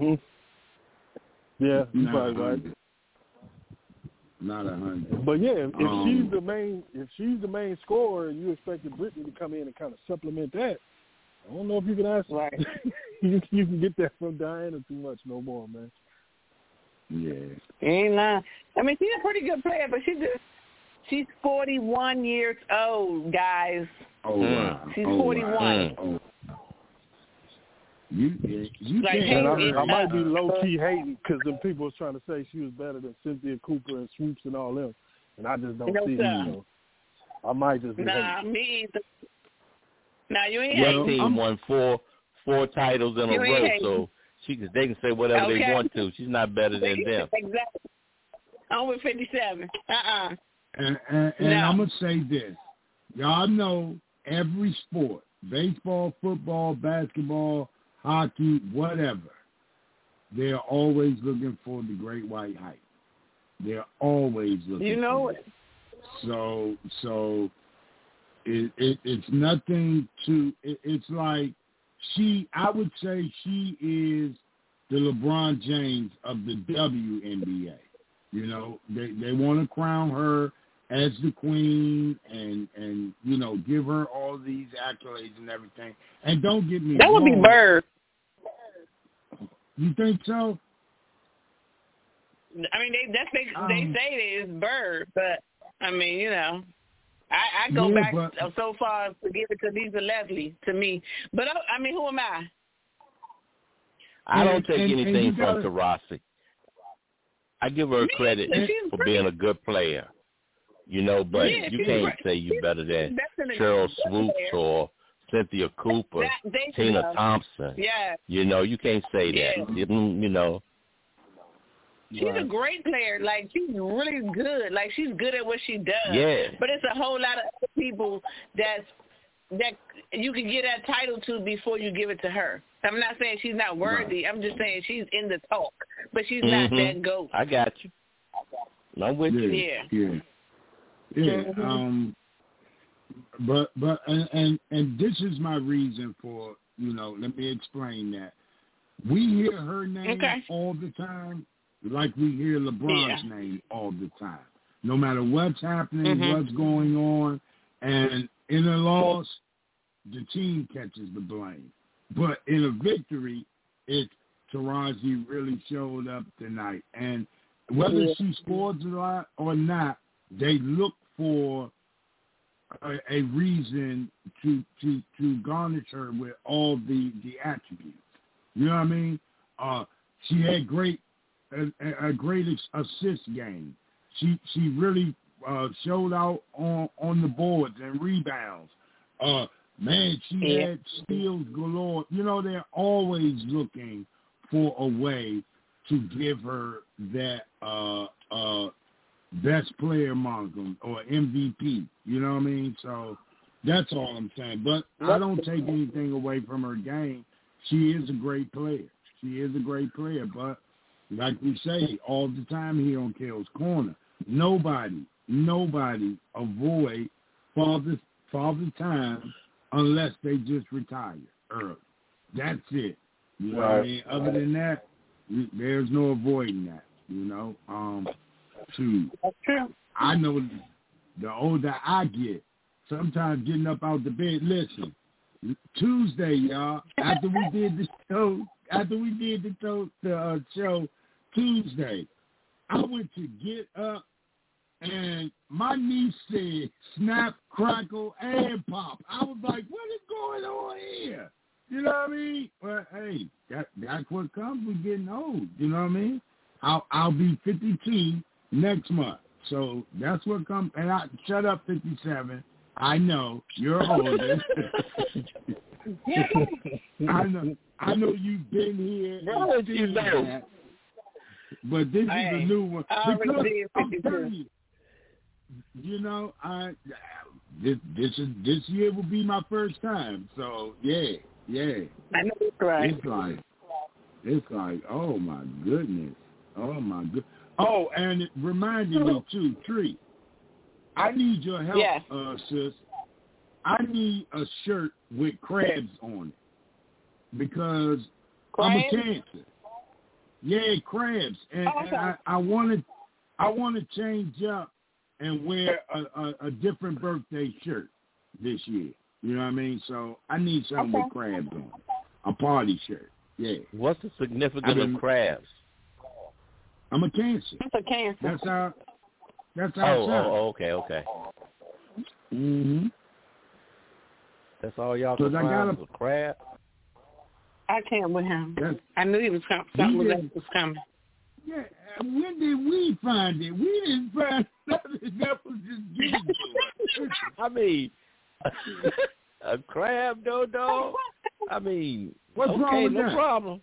Yeah, you're probably right.
Not 100.
But yeah, if she's the main scorer, and you expected Brittany to come in and kind of supplement that, I don't know if you can ask.
Right.
you can get that from Diana too much no more, man.
Yeah.
Ain't lying. She's a pretty good player, but she's 41 years old, guys.
Oh wow.
She's 41.
Wow. Oh. You
like,
can't.
I might be low key hating because them people was trying to say she was better than Cynthia Cooper and Swoops and all them, and I just don't see it. So I might just be hating.
Me either. Nah, you ain't
Your team won four titles in a row, so they can say whatever they want to. She's not better than them.
Exactly. I'm with 57.
And I'm gonna say this: y'all know every sport, baseball, football, basketball, hockey, whatever, they're always looking for the great white height. They're always looking.
You know
it. So it's nothing to. It's like I would say she is the LeBron James of the WNBA. They want to crown her as the queen and give her all these accolades and everything. And don't get me wrong.
That would be Bird.
You think so?
They say it is Bird, but I go back so far to give it to Lisa Leslie to me. But who am I?
I don't take anything from Taurasi. I give her credit for being a good player. But you can't say you're better than Cheryl Swoops or Cynthia Cooper, Tina Thompson.
Yeah.
You can't say that.
She's a great player. Like, she's really good. Like, she's good at what she does.
Yeah.
But it's a whole lot of other people that you can get that title to before you give it to her. I'm not saying she's not worthy. Right. I'm just saying she's in the talk. But she's not that GOAT.
I got you. I'm with you.
Yeah. But this is my reason for, let me explain that. We hear her name all the time, like we hear LeBron's name all the time. No matter what's happening, what's going on, and in a loss, the team catches the blame. But in a victory, it's Taurasi really showed up tonight. And whether she scores a lot or not, they look for a reason to garnish her with all the attributes. You know what I mean? She had a great assist game. she really showed out on the boards and rebounds. Man, she had steals galore. You know, they're always looking for a way to give her that best player among them or MVP. You know what I mean? So that's all I'm saying. But I don't take anything away from her game. She is a great player. She is a great player. But like we say all the time here on Kale's Corner, nobody avoid father time unless they just retire early. That's it. You know what I mean? Other than that, there's no avoiding that. You know,
That's true.
I know the older I get, sometimes getting up out the bed. Listen, Tuesday, y'all, after we did the show Tuesday, I went to get up, and my niece said, snap, crackle, and pop. I was like, what is going on here? You know what I mean? Well, hey, that's what comes with getting old. You know what I mean? I'll be 52 next month. So that's what comes. And shut up, 57. I know you're older. I know you've been here. And seen that, but this is a new one. Because I'm telling you, you know, this year will be my first time. So yeah.
I know it's right.
It's like, oh my goodness. Oh, and it reminded me too, Tree. I need your help, sis. I need a shirt with crabs on it because I'm a Cancer. Yeah, crabs, and I want to change up and wear a different birthday shirt this year. You know what I mean? So I need something with crabs on it, a party shirt. Yeah.
What's the significance of crabs?
I'm a Cancer.
It's a Cancer.
That's how.
Okay.
Mhm.
That's all y'all can find is a crab.
I can't with him. I knew he was something was coming.
Yeah. When did we find it? We didn't find nothing. That was just given to us.
I mean, a crab, dog. I mean,
what's wrong with
no
that?
Problem.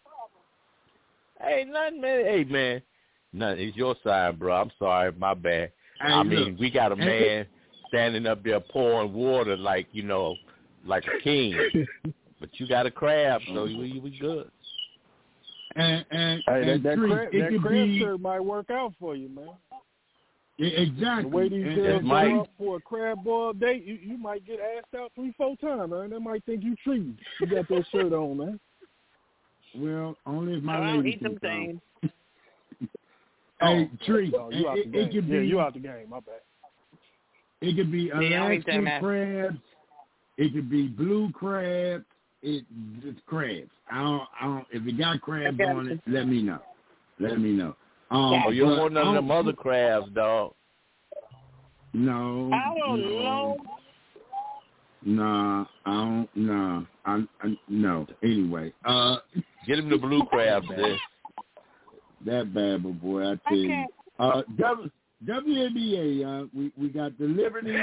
Hey, nothing, man. Hey, man. Nothing. It's your side, bro. I'm sorry. My bad.
Hey,
I mean, we got a man standing up there pouring water like, you know, like a king. But you got a crab, so we good.
And
that crab shirt might work out for you, man.
Exactly.
The way these girls go up for a crab boil date, you might get asked out 3-4 times, man. They might think you treated. You got that shirt on, man.
Well, only if my
I
lady
don't eat
can
them things.
Hey, Tree,
it could be you out the game. My bad.
It could be Alaskan crabs. It could be blue crabs. It's crabs. I don't. If it got crabs on it, let me know. You don't
want none of them other crabs, dog.
No.
I don't know.
Nah, I don't. Nah, no. Anyway,
get him the blue crabs, then.
That bad boy, I tell you. WNBA, we got the Liberty.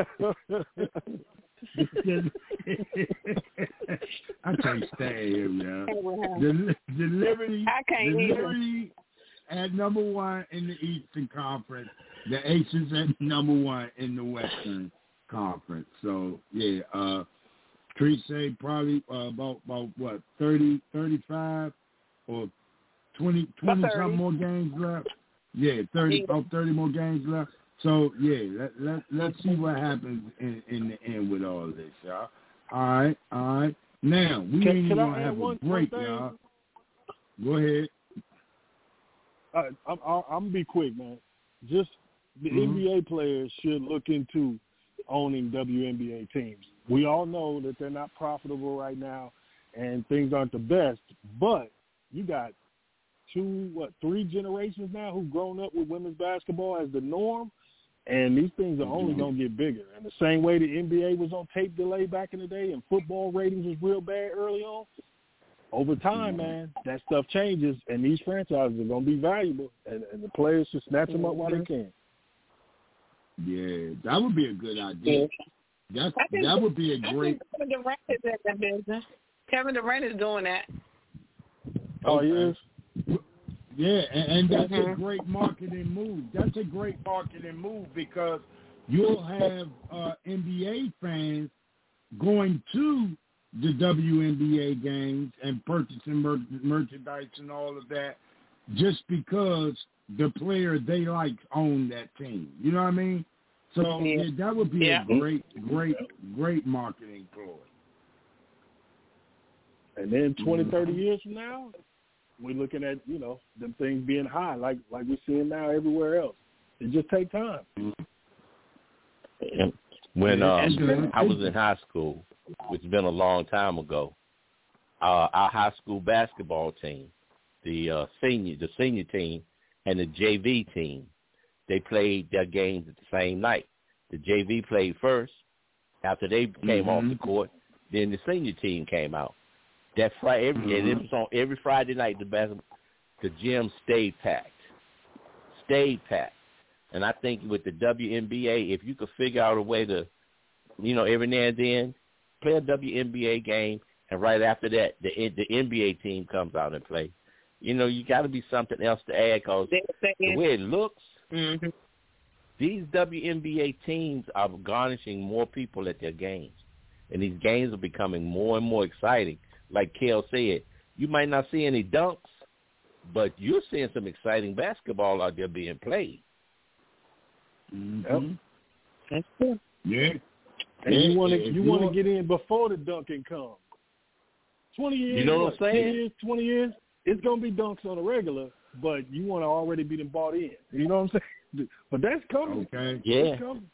I can't stand him, y'all. The Liberty.
I can't
the Liberty at number 1 in the Eastern Conference. The Aces at number 1 in the Western Conference. So yeah, Tree say probably about what 30, 35, or 20 some more games left. Yeah, 30 more games left. So yeah, let's see what happens in the end with all this, y'all. All right. Now we ain't gonna have a break, y'all. Go ahead.
I'm gonna be quick, man. Just the NBA players should look into owning WNBA teams. We all know that they're not profitable right now, and things aren't the best. But you got 3 generations now who've grown up with women's basketball as the norm, and these things are only going to get bigger. And the same way the NBA was on tape delay back in the day and football ratings was real bad early on, over time, man, that stuff changes, and these franchises are going to be valuable, and the players should snatch them up while they can.
Yeah, that would be a good idea. That would be a great.
Kevin Durant is in that business. Kevin Durant is doing that.
Oh, he is?
Yeah, and that's a great marketing move. That's a great marketing move because you'll have NBA fans going to the WNBA games and purchasing merchandise and all of that just because the player they like own that team. You know what I mean? So that would be a great marketing ploy.
And then 20, 30 years from now, we're looking at, them things being high like we're seeing now everywhere else. It just takes time.
When I was in high school, which has been a long time ago, our high school basketball team, the senior team and the JV team, they played their games at the same night. The JV played first. After they came off the court, then the senior team came out. That Friday, and it was on every Friday night. The gym stayed packed. And I think with the WNBA, if you could figure out a way to, every now and then, play a WNBA game, and right after that, the NBA team comes out and play. You got to be something else to add because the way it looks, these WNBA teams are garnishing more people at their games, and these games are becoming more and more exciting. Like Kel said, you might not see any dunks, but you're seeing some exciting basketball out there being played.
Yep.
That's true.
Yeah.
And you want to get in before the dunking comes. 20 years,
you know what I'm saying?
20 years, it's going to be dunks on a regular, but you want to already be bought in. You know what I'm saying? But that's coming.
Okay.
Yeah.
That's coming.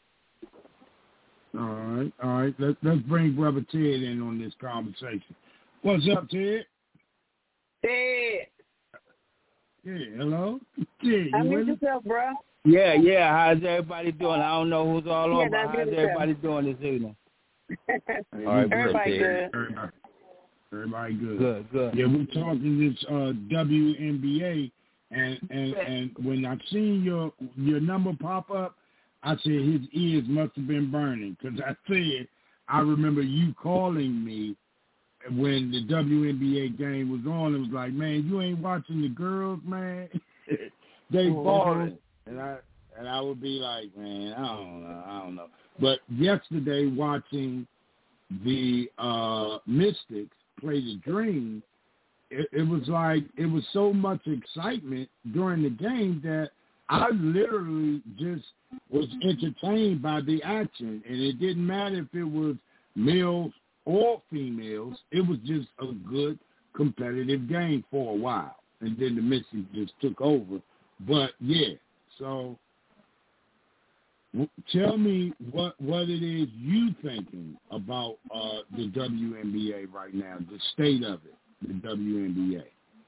All right. Let's bring Brother Ted in on this conversation. What's up, Ted?
Ted.
Yeah, hello? Ted,
I
you
miss
with us?
yourself, bro.
Yeah. How's everybody doing? I don't know who's all on, but how's everybody doing this evening?
All right,
Everybody good.
Everybody good.
Good.
Yeah, we're talking this WNBA, and when I seen your number pop up, I said his ears must have been burning because I remember you calling me when the WNBA game was on. It was like, man, you ain't watching the girls, man. They balling. And I would be like, man, I don't know. But yesterday watching the Mystics play the Dream, it was like it was so much excitement during the game that I literally just was entertained by the action. And it didn't matter if it was males or females. It was just a good competitive game for a while. And then the Mystics just took over. But, yeah, so tell me what it is you thinking about the WNBA right now, the state of it, the WNBA.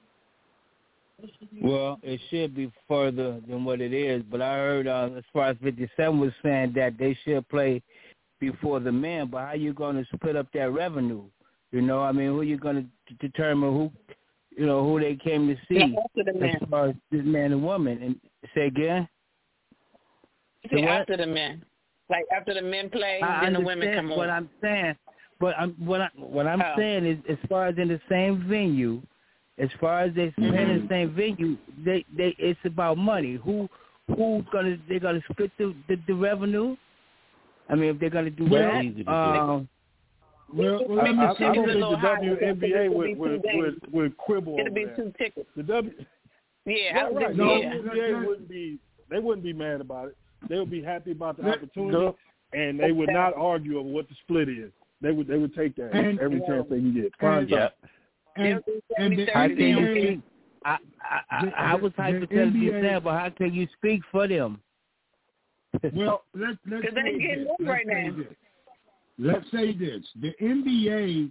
Well, it should be further than what it is, but I heard as far as 57 was saying that they should play before the men, but how you going to split up that revenue? I mean, who you going to determine who they came to see as far as this man and woman? And say again?
After the men. Like after the men play, then the women come on.
What I'm saying, but what I'm saying is, as far as in the same venue, as far as they play in the same venue, they it's about money. They're gonna split the revenue? I mean, if they're gonna do
Well,
that.
Well,
I don't think the WNBA would quibble
It'll
over
be
that.
2 tickets.
The
Yeah,
WNBA they wouldn't be mad about it. They would be happy about the opportunity, and they would not argue over what the split is. They would take that every chance they can get.
I was hypothetically saying, but how can you speak for them?
Well, let's say this. The NBA,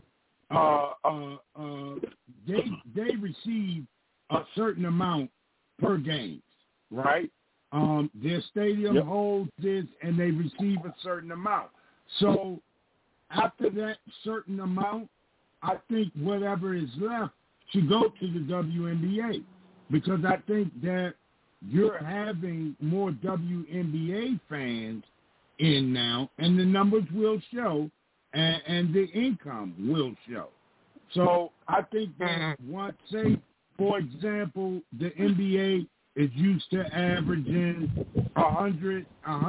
they receive a certain amount per game, right? Their stadium holds this, and they receive a certain amount. So after that certain amount, I think whatever is left should go to the WNBA because I think that you're having more WNBA fans in now, and the numbers will show, and the income will show. So I think that once, say, for example, the NBA is used to averaging $160,000,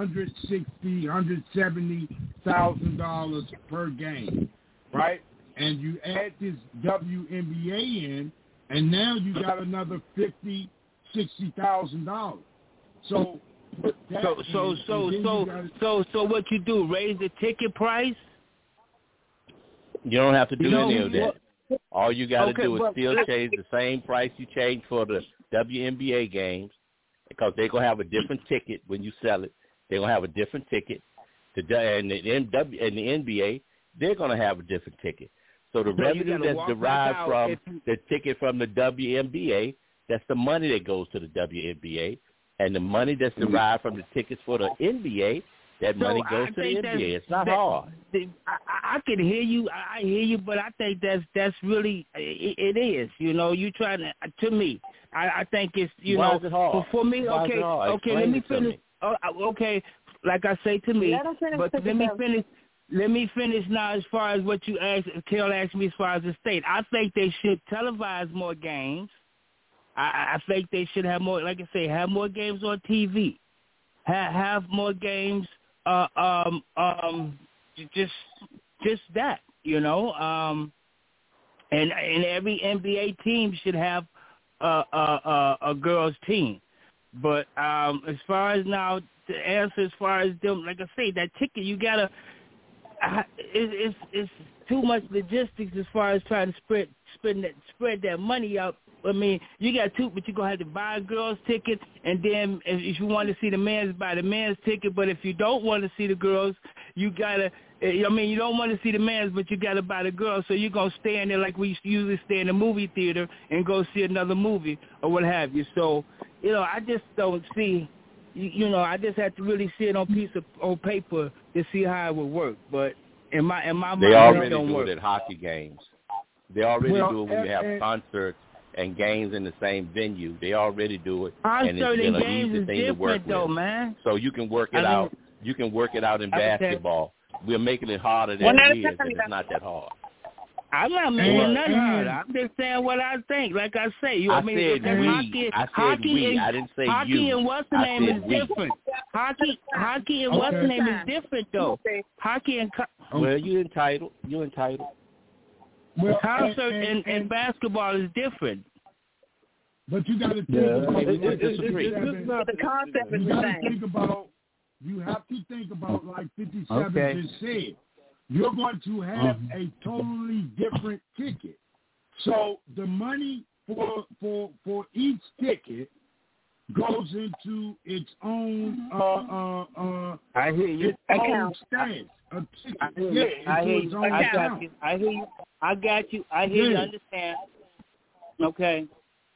$170,000 per game, right? And you add this WNBA in, and now you got another $50,000-$60,000. So
what you do? Raise the ticket price?
You don't have to do any of that. All you got to do is still change the same price you change for the WNBA games because they're going to have a different ticket when you sell it. They're going to have a different ticket. And the NBA, they're going to have a different ticket. So the revenue that's derived from the ticket from the WNBA, that's the money that goes to the WNBA. And the money that's derived from the tickets for the NBA, that money goes to the NBA. It's not hard.
I can hear you. I hear you, but I think that's really it is. You know, you try to me. I think it's
Why is it hard?
For me.
Why
Okay.
Explain
let me finish. Okay, like I say to me, but let me finish. Let me finish now. As far as what you asked, Kel asked me as far as the state, I think they should televise more games. I think they should have more, like I say, have more games on TV, have more games. Just that, you know. And every NBA team should have a girls team. But as far as now, the answer as far as them, like I say, that ticket you gotta. It's too much logistics as far as trying to spread that money out. I mean, you got two, but you're going to have to buy a girl's ticket, and then if you want to see the men's, buy the men's ticket. But if you don't want to see the girls, you got to, you don't want to see the men's, but you got to buy the girls. So you're going to stay in there like we usually stay in the movie theater and go see another movie or what have you. So, I just don't see, I just have to really see it on paper to see how it would work. But in my mind,
they already
don't
do
work.
it at hockey games. They already do it when you have concerts and games in the same venue. They already do it, and it's been an easy thing to work with. Man. So you can work it out. You can work it out in basketball. We're making it harder than it is, and it's not that hard.
I'm not making nothing harder. I'm just saying what I think. Like I say,
I said we. I didn't say
hockey
you.
And what's the name is different. Hockey and what's the name is different though. Hockey and
well, you entitled.
Well,
concert and basketball is different.
But you got to think about
the concept is the same.
You have to think about like 57 just said. You're going to have a totally different ticket. So the money for each ticket goes into its own
I hear you.
Own stash.
I hear you. I got you. I hear you. Understand? Okay.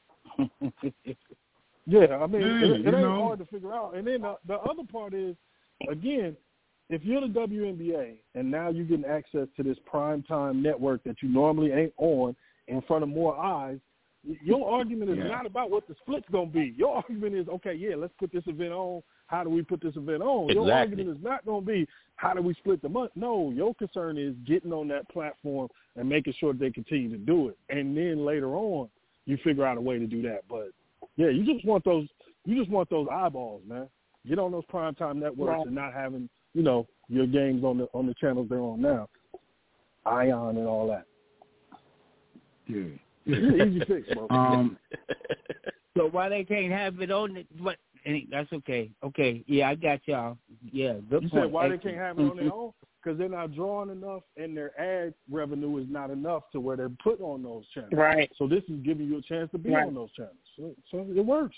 Yeah, I mean, it ain't hard to figure out. And then the other part is, again, if you're the WNBA and now you're getting access to this primetime network that you normally ain't on in front of more eyes, your argument is not about what the split's going to be. Your argument is, okay, let's put this event on. How do we put this event on?
Exactly.
Your argument is not going to be, how do we split the money? No, your concern is getting on that platform and making sure they continue to do it. And then later on, you figure out a way to do that. But, you just want those eyeballs, man. Get on those primetime networks and not having, your games on the channels they're on now. Ion and all that.
Yeah.
Easy fix, bro.
So why they can't have it on what? That's okay. Okay, yeah, I got y'all. Yeah, good
you
point.
Said why they can't have it on their own? Because they're not drawing enough, and their ad revenue is not enough to where they're put on those channels.
Right.
So this is giving you a chance to be on those channels. So it works.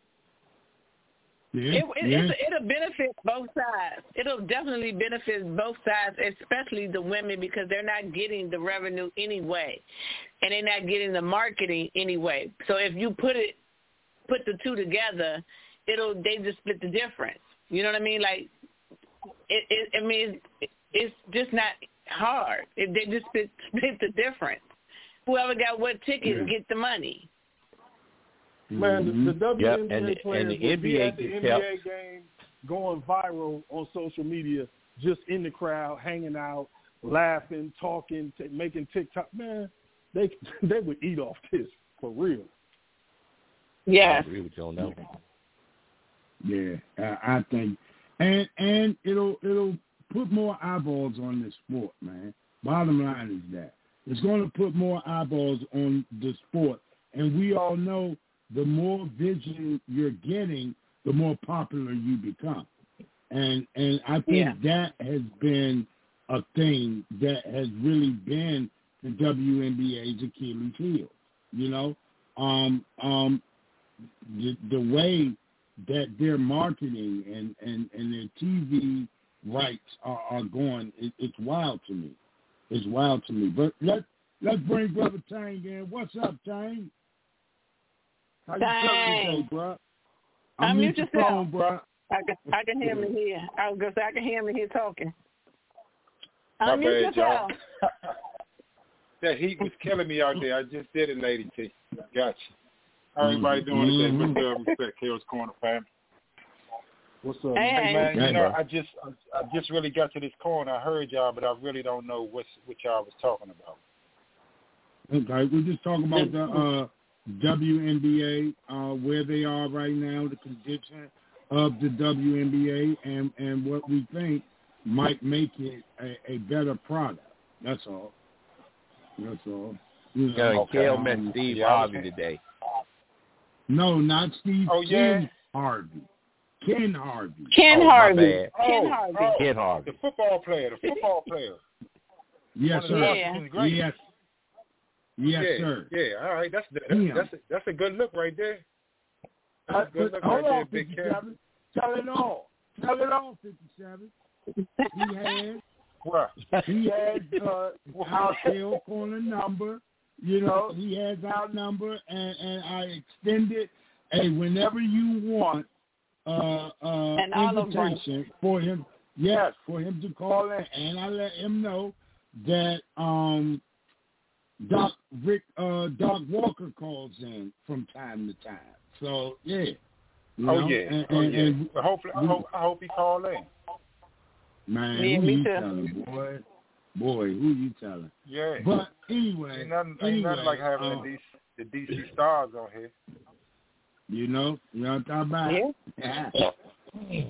Yeah.
It'll benefit both sides. It'll definitely benefit both sides, especially the women, because they're not getting the revenue anyway, and they're not getting the marketing anyway. So if you put the two together, they just split the difference. You know what I mean? Like, it's just not hard. They just split the difference. whoever got what ticket get the money.
Man, the WNBA players
and the
will be at the
gets
NBA
help.
game going viral on social media, just in the crowd, hanging out, laughing, talking, making TikTok. Man, they would eat off this for real.
Yeah,
I agree with you on that one.
Yeah, I think, and it'll put more eyeballs on this sport, man. Bottom line is that it's going to put more eyeballs on the sport, and we all know the more vision you're getting, the more popular you become, and I think that has been a thing that has really been the WNBA's Achilles heel. You know, the way that their marketing and their TV rights are going, it's wild to me. It's wild to me. But let's bring Brother Tang in. What's up, Tang? How you feeling today, bro?
Unmute
your
yourself.
phone, bro.
I can hear me here. I was gonna say I can hear me here talking.
My
Unmute
bad,
yourself.
y'all. That heat was killing me out there. I just did it, Lady T. Gotcha. How everybody doing today? Much love and respect, Chaos Corner family.
What's up,
Hey,
man?
Hey,
You know,
bro.
I just really got to this corner. I heard y'all, but I really don't know what y'all was talking about.
Okay, we're just talking about the WNBA, where they are right now, the condition of the WNBA, and what we think might make it a better product. That's all. That's all. You know,
Kel met Steve Harvey today.
No, not Steve.
Oh, yeah?
Ken Harvey. Ken Harvey.
Ken
my
Harvey.
bad.
Ken Harvey.
Ken Harvey.
The football player.
Yes,
One of the
sir.
Washington's great.
Yes. Yes,
yeah,
sir.
Yeah, all right. That's a good look right there. That's a good look
Hold
right
on,
there, Big Ken.
57. Tell it all. Tell it all, 57. He has
What?
He has our tail corner number. You know, he has our number, and I extended whenever you want
An olive
invitation for him. Yes, for him to call in, and I let him know that Doc Walker calls in from time to time. So yeah. And
hopefully, I hope he call in.
Man,
Yeah,
who
me
you
too.
telling, boy, who you telling?
Yeah.
But anyway,
ain't nothing like having the DC Stars on here.
You know what I'm talking about?
Yeah.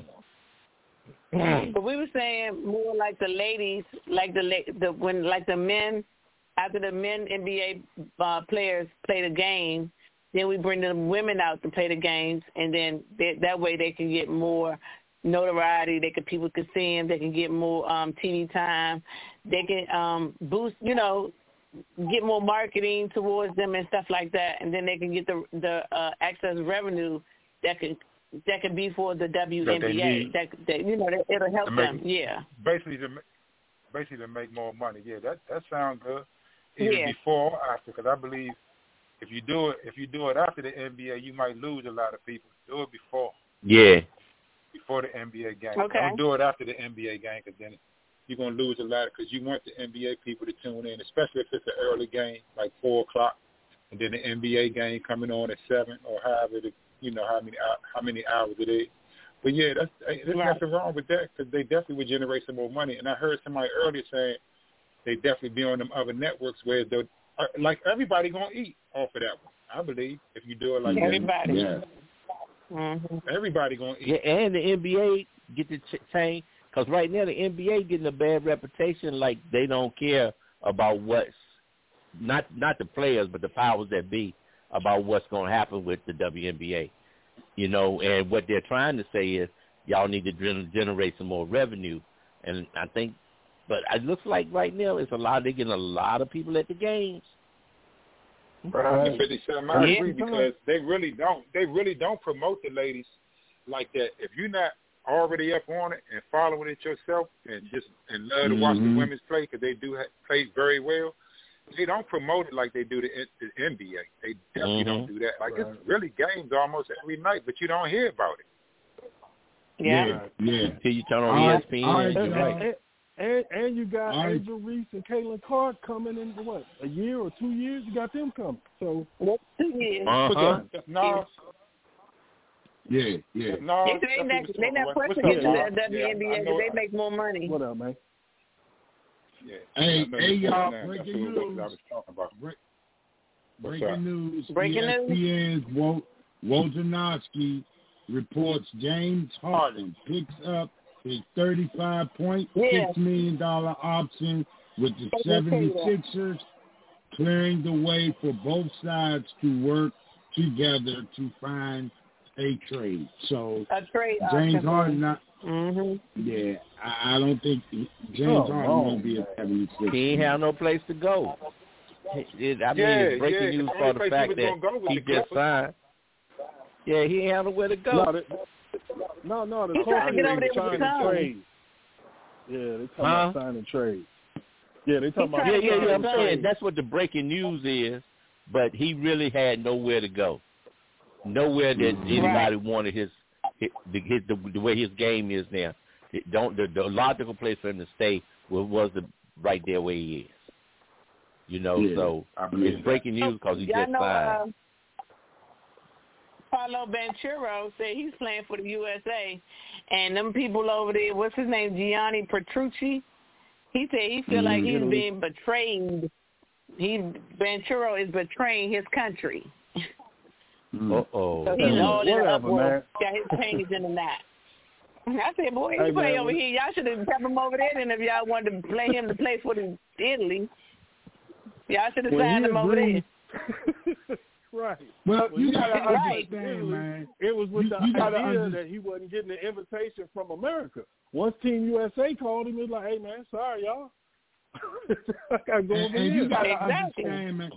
But we were saying more like the ladies, like the men, after the men NBA players play the game, then we bring the women out to play the games, and then that way they can get more notoriety. People can see them. They can get more TV time. They can boost, get more marketing towards them and stuff like that, and then they can get the excess revenue that can be for the WNBA. It'll help them. Yeah.
Basically to make more money. Yeah, that sounds good. Either before or after, because I believe if you do it after the NBA, you might lose a lot of people. Do it before.
Yeah.
Before the NBA game.
Okay.
Don't do it after the NBA game, because then you're going to lose a lot, because you want the NBA people to tune in, especially if it's an early game, like 4 o'clock, and then the NBA game coming on at 7 or however, how many hours it is. But yeah, there's nothing wrong with that, because they definitely would generate some more money. And I heard somebody earlier saying they definitely be on them other networks where they're like everybody going to eat off of that one. I believe if you do it like
everybody.
Yeah.
Mm-hmm.
Everybody going to eat.
Yeah, and the NBA get the change, because right now the NBA getting a bad reputation, like they don't care about what's not the players, but the powers that be, about what's going to happen with the WNBA. And what they're trying to say is y'all need to generate some more revenue, and I think, but it looks like right now they're getting a lot of people at the games.
Right. 57, I agree, because they really don't promote the ladies like that. If you're not already up on it and following it yourself and love to watch the women's play, because they do play very well, they don't promote it like they do the NBA. They definitely don't do that. Like it's really games almost every night, but you don't hear about it.
Yeah.
Till you turn on ESPN.
All right,
right.
And you got Angel Reese and Caitlin Clark coming in what, a year or 2 years? You got them coming. So
2 years.
No.
Yeah.
No.
They not pressing into the WNBA. They make more money.
What up, man?
Yeah.
Hey, y'all! Breaking news. ESPN's Wojnarowski reports James Harden picks up his $35.6 million option with the 76ers, clearing the way for both sides to work together to find a trade. So James Harden, yeah, I don't think James Harden won't be a 76.
He ain't have no place to go. It's breaking news for the fact that he just signed. Yeah, he ain't have nowhere to go.
No, the Colts are trying to trade. Yeah, they talking about signing trade. Yeah, they talking about
I'm saying that's what the breaking news is, but he really had nowhere to go. Nowhere that anybody wanted the way his game is now. The logical place for him to stay was right there where he is. So it's breaking news because he just signed.
Paulo Banchero said he's playing for the USA, and them people over there, what's his name, Gianni Petrucci, he said he feel like he's being betrayed. Banchero is betraying his country.
So
he's all in the uproar. Got his panties in the knot. I said, boy, you play over here. Y'all should have kept him over there. Then if y'all wanted to play him to play for Italy, y'all should have signed him over there.
Right.
Well, you got to understand, man.
It was with the idea that he wasn't getting the invitation from America. Once Team USA called him, he was like, hey, man, sorry, y'all. I got to go over here.
And you got to understand, man,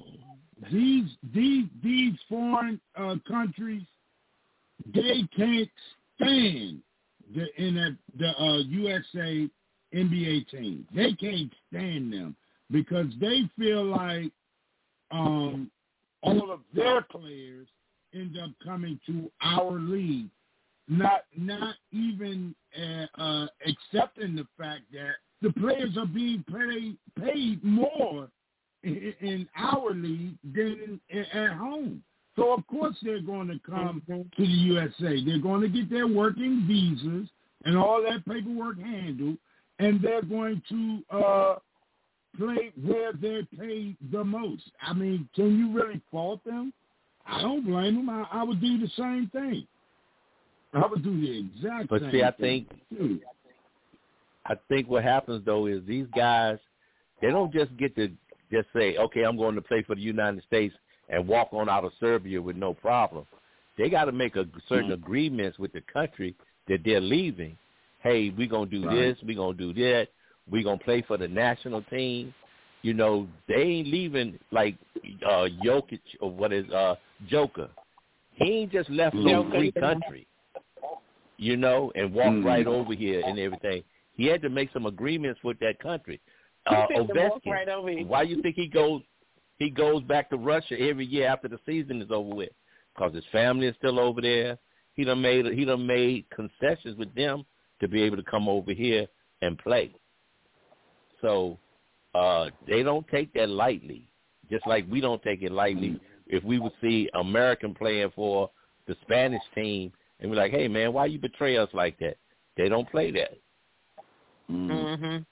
these foreign countries, they can't stand the USA NBA team. They can't stand them because they feel like all of their players end up coming to our league, not even accepting the fact that the players are being paid more in our league than at home. So, of course, they're going to come to the USA. They're going to get their working visas and all that paperwork handled, and they're going to play where they're paid the most. I mean, can you really fault them? I don't blame them. I would do the same thing. I would do the exact same thing.
But see, I think what happens, though, is these guys, they don't just get to just say, okay, I'm going to play for the United States and walk on out of Serbia with no problem. They got to make certain agreements with the country that they're leaving. Hey, we're going to do this, we're going to do that. We're going to play for the national team. They ain't leaving like Jokic or Joker. He ain't just left no free country, and walk right over here and everything. He had to make some agreements with that country. Ovechkin, why you think he goes back to Russia every year after the season is over with? Because his family is still over there. He done made concessions with them to be able to come over here and play. So they don't take that lightly, just like we don't take it lightly. If we would see American playing for the Spanish team and we're like, hey, man, why you betray us like that? They don't play that.
Yeah,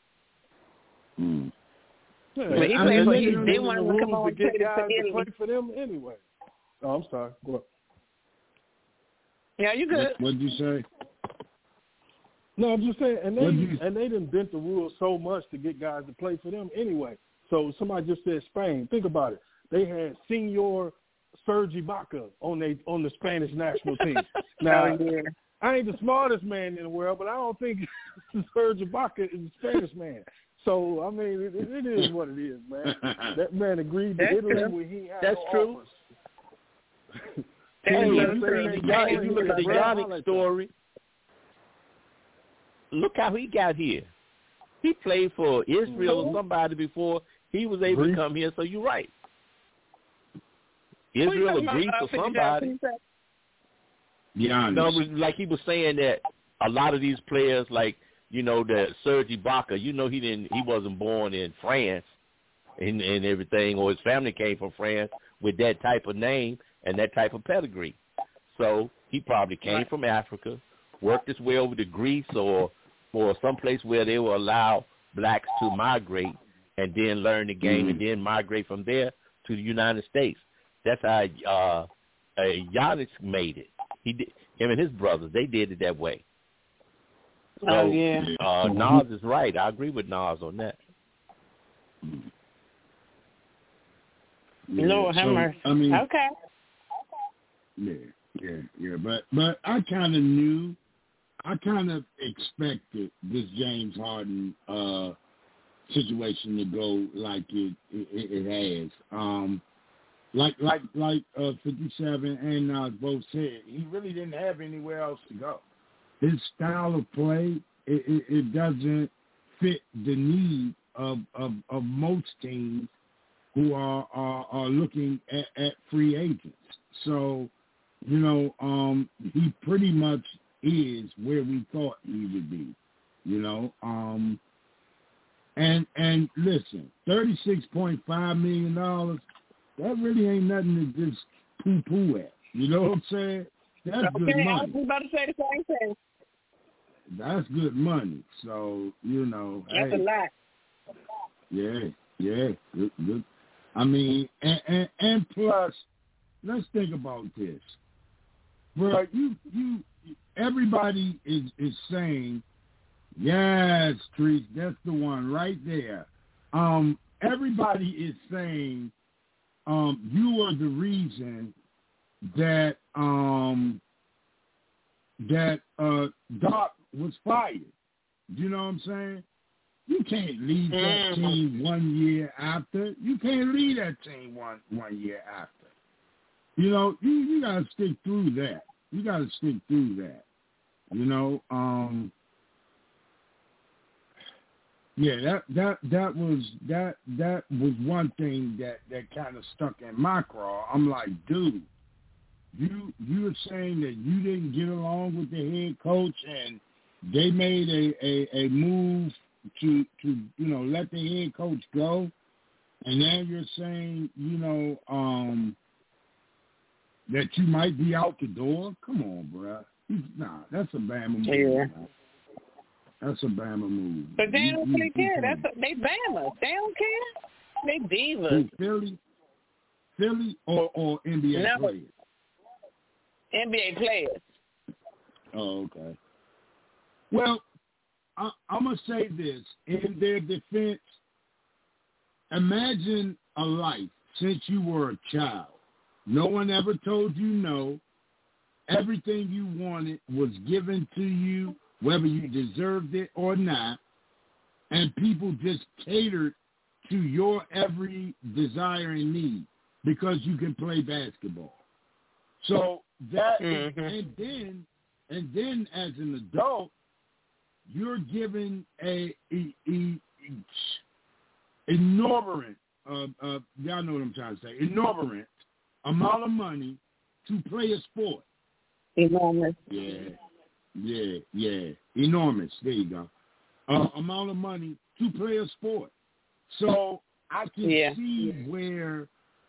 but they want to come on and play
for them anyway. Oh, I'm sorry. Go up.
Yeah, you good.
What did you say?
No, I'm just saying, and they didn't bent the rules so much to get guys to play for them anyway. So somebody just said Spain. Think about it. They had Senor Serge Ibaka on the Spanish national team. Now, I ain't the smartest man in the world, but I don't think Serge Ibaka is a Spanish man. So, I mean, it is what it is, man. That man agreed to Italy when he had
That's true. Hey, if you look at the Yannick story, look how he got here. He played for Israel or somebody before he was able to come here, so you're right. Israel or Greece or somebody.
Yeah,
no, like he was saying that a lot of these players, like that Serge Ibaka, he wasn't born in France and everything, or his family came from France with that type of name and that type of pedigree. So he probably came from Africa, worked his way over to Greece or someplace where they will allow blacks to migrate and then learn the game and then migrate from there to the United States. That's how Giannis made it. Him and his brothers, they did it that way. So, Nas is right. I agree with Nas on that.
Yeah,
Lord have mercy.
I mean,
okay.
Yeah. But I kind of expected this James Harden situation to go like it has. Like 57 and Nas both said, he really didn't have anywhere else to go. His style of play, it doesn't fit the need of most teams who are looking at free agents. So, he pretty much is where we thought he would be, And listen, $36.5 million, that really ain't nothing to just poo-poo at. You know what I'm saying? That's good money.
I was about to say the same thing.
That's good money. So,
That's a lot.
Yeah. Good. I mean, and plus, let's think about this. Bro, everybody is saying, yes, Trees, that's the one right there. Everybody is saying you are the reason that Doc was fired. You know what I'm saying? You can't leave that team 1 year after. You can't leave that team one year after. You gotta stick through that. Yeah, that was one thing that kind of stuck in my craw. I'm like, dude, you were saying that you didn't get along with the head coach, and they made a move to let the head coach go, and now you're saying that you might be out the door. Come on, bro. Nah, that's a Bama move.
Yeah.
That's a Bama move.
But they don't really care. They Bama. They don't care. They divas.
Philly or NBA players?
NBA players.
Oh, okay. Well, I'm going to say this. In their defense, imagine a life since you were a child. No one ever told you no. Everything you wanted was given to you, whether you deserved it or not, and people just catered to your every desire and need because you can play basketball. So that, and then as an adult, you're given a enormous, y'all know what I'm trying to say, enormous amount of money to play a sport.
Enormous.
Yeah. Enormous. There you go. Amount of money to play a sport. So I can see where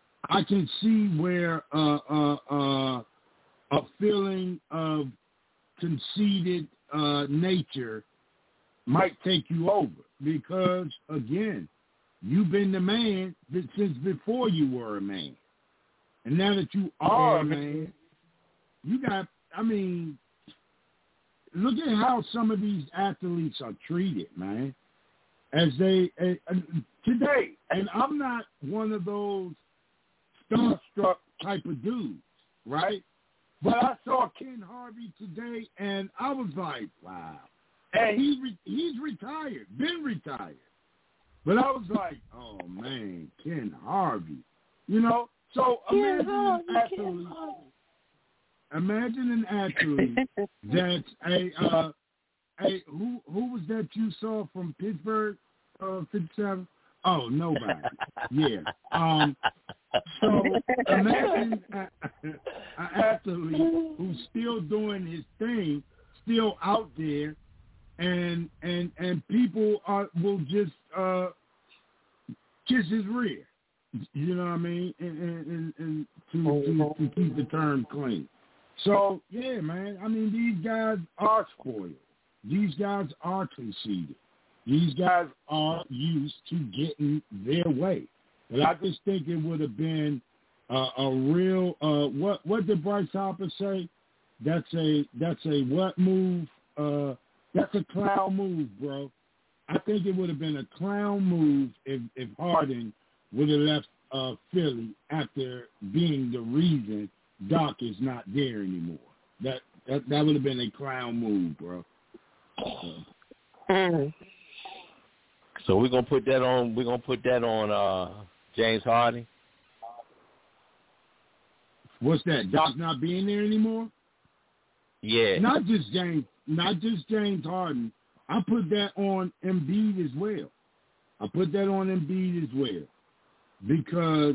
a feeling of conceited nature might take you over because, again, you've been the man since before you were a man. And now that you are a man, you got, look at how some of these athletes are treated, man, as they today. And I'm not one of those starstruck type of dudes, right? But I saw Ken Harvey today, and I was like, wow. And he's retired, been retired. But I was like, oh, man, Ken Harvey. So imagine an athlete that's who was that you saw from Pittsburgh, 57? Oh, nobody. Yeah. So imagine an athlete who's still doing his thing, still out there, and people will just kiss his rear. You know what I mean? And to keep the term clean. So yeah, man. I mean, these guys are spoiled. These guys are conceited. These guys are used to getting their way. But I just think it would have been a real what did Bryce Harper say? That's a what move? That's a clown move, bro. I think it would have been a clown move if Harden would have left Philly after being the reason Doc is not there anymore. That would have been a clown move, bro.
So we're gonna put that on. We're gonna put that on James Harden.
What's that? Doc not being there anymore?
Yeah.
Not just James Harden. I put that on Embiid as well. Because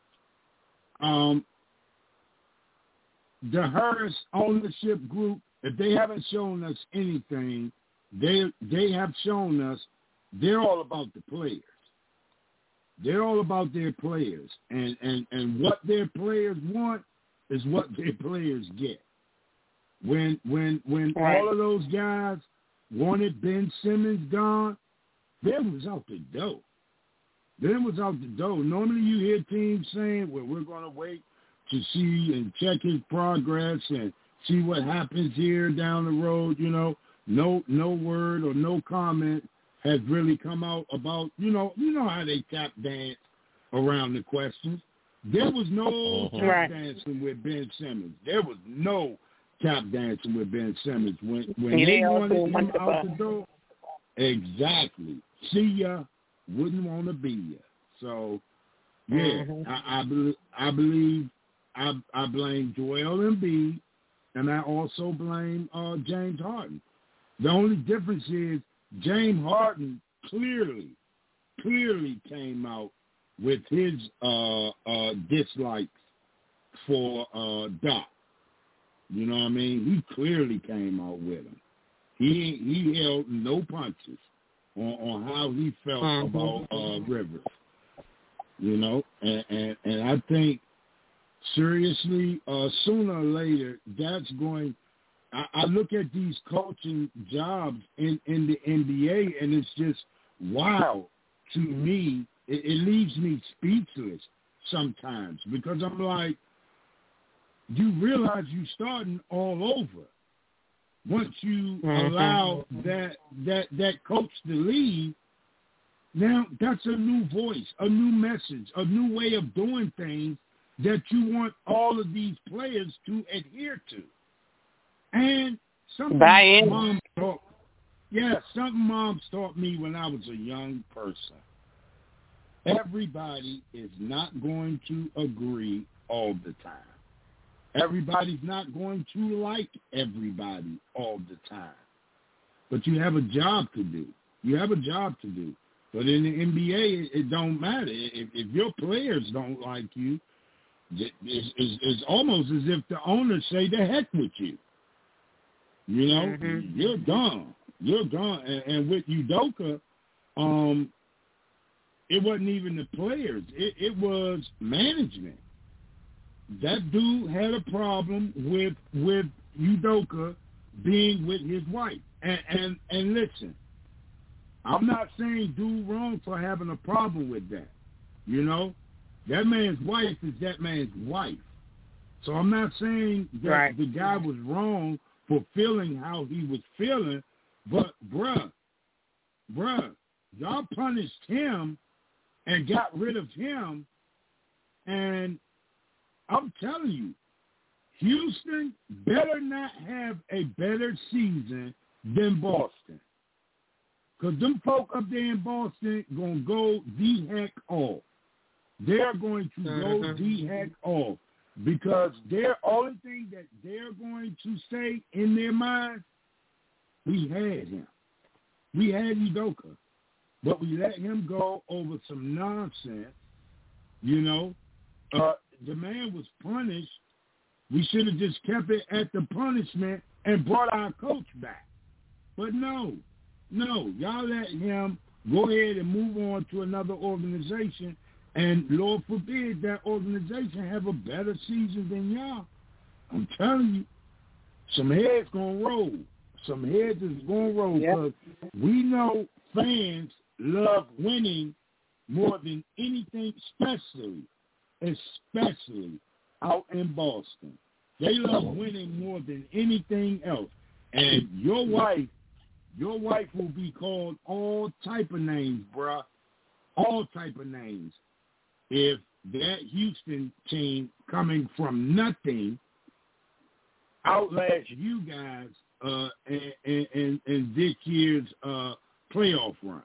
the Harris ownership group, if they haven't shown us anything, they have shown us they're all about the players. They're all about their players. And what their players want is what their players get. When all of those guys wanted Ben Simmons gone, Ben was out the door. Normally you hear teams saying, well, we're going to wait to see and check his progress and see what happens here down the road. You know, no word or no comment has really come out about, you know how they tap dance around the questions. There was no tap dancing with Ben Simmons. There was no tap dancing with Ben Simmons. When they wanted him out the door, exactly. See ya, wouldn't want to be ya. So, yeah, I believe I blame Joel Embiid, and I also blame James Harden. The only difference is James Harden clearly came out with his dislikes for Doc. You know what I mean? He clearly came out with him. He held no punches on how he felt about Rivers. You know, and I think seriously, sooner or later, that's going. I look at these coaching jobs in the NBA, and it's just wow to me. It leaves me speechless sometimes because I'm like, you realize you're starting all over once you allow that coach to leave. Now that's a new voice, a new message, a new way of doing things that you want all of these players to adhere to. And something Moms taught me when I was a young person. Everybody is not going to agree all the time. Everybody's not going to like everybody all the time. But you have a job to do. But in the NBA, it don't matter. If your players don't like you, it's almost as if the owners say, the heck with you. You know, you're gone. And with Udoka, it wasn't even the players. It was management. That dude had a problem with Udoka being with his wife. And listen, I'm not saying do wrong for having a problem with that. You know, that man's wife is that man's wife. So I'm not saying that the guy was wrong for feeling how he was feeling, but bruh, y'all punished him and got rid of him, and I'm telling you, Houston better not have a better season than Boston. Because them folk up there in Boston going to go the heck off. They're going to go the heck off. Because their only thing that they're going to say in their mind, we had him. We had Udoka. But we let him go over some nonsense. You know, the man was punished. We should have just kept it at the punishment and brought our coach back. But no, y'all let him go ahead and move on to another organization, and Lord forbid that organization have a better season than y'all. I'm telling you, some heads gonna roll. Some heads is gonna roll because we know fans love winning more than anything, especially out in Boston. They love winning more than anything else. And your wife will be called all type of names, bruh. All type of names. If that Houston team coming from nothing outlasts you guys in this year's playoff run.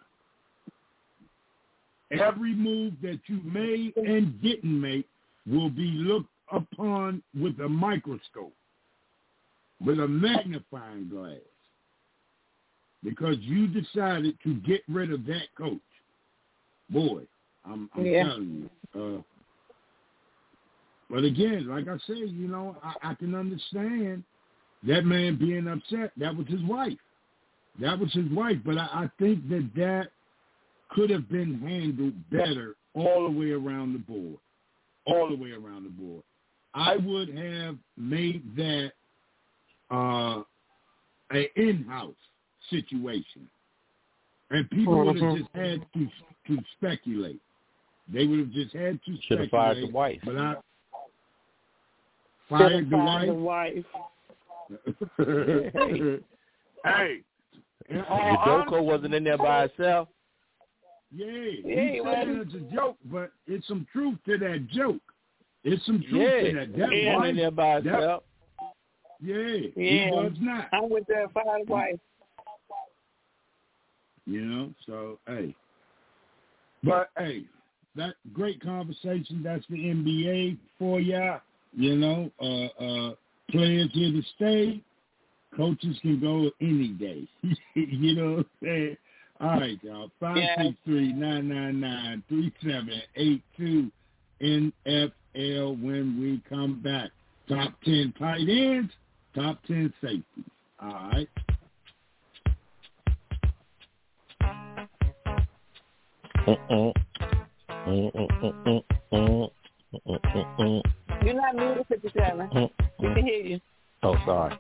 Every move that you made and didn't make will be looked upon with a microscope, with a magnifying glass, because you decided to get rid of that coach. Boy, I'm telling you. But again, like I said, you know, I can understand that man being upset. That was his wife. But I think that could have been handled better all the way around the board. I would have made that an in-house situation. And people would have just had to speculate. They would have just had to speculate.
Should have fired the wife.
But I fired the wife. Hey.
Joko wasn't in there by herself.
Yeah, he said it as a joke, but it's some truth to that joke. It's some truth to that. That wife,
in there by herself.
He was not.
I'm with that fired wife.
You know, so, hey. But, hey, that great conversation. That's the NBA for y'all. You know, players here to stay. Coaches can go any day. You know what I'm saying? All right, y'all. 563-999-3782 NFL when we come back. Top 10 tight ends, top 10 safeties. All right.
You're not muted, 57. We can hear you.
Oh, sorry.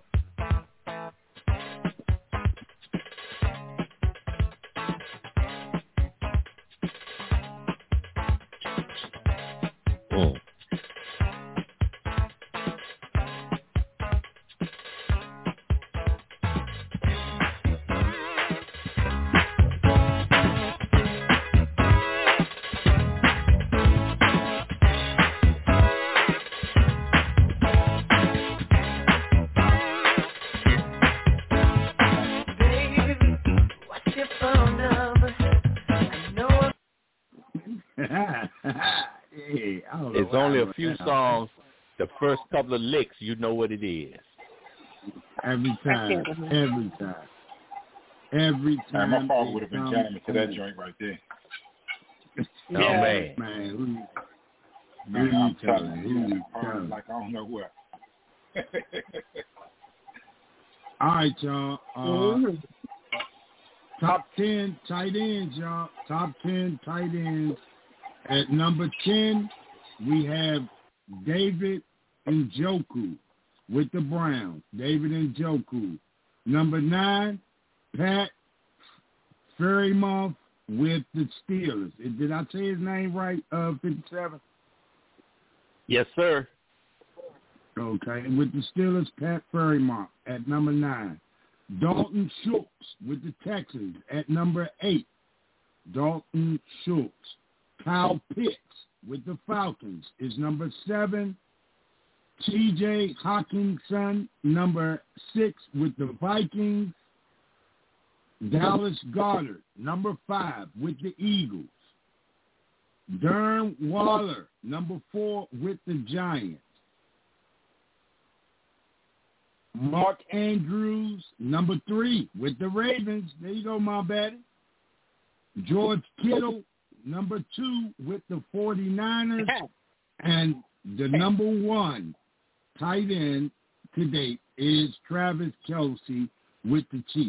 It's only a few songs. The first couple of licks, you know what it is.
Every time.
My father would have been jamming to that joint right there.
Oh, man.
Man, I'm telling you. Like I don't know what.
All right, y'all. Top 10 tight ends, y'all. Top 10 tight ends. At number 10, we have David Njoku with the Browns. David Njoku. Number 9, Pat Freiermuth with the Steelers. Did I say his name right, 57?
Yes, sir.
Okay. With the Steelers, Pat Freiermuth at number 9. Dalton Schultz with the Texans at number 8. Dalton Schultz. Kyle Pitts with the Falcons is number 7. T.J. Hawkinson, number 6 with the Vikings. Dallas Goedert, number 5 with the Eagles. Darren Waller, number 4 with the Giants. Mark Andrews, number 3 with the Ravens. There you go, my baddie. George Kittle, number 2 with the 49ers. And the number 1 tight end to date is Travis Kelce with the Chiefs.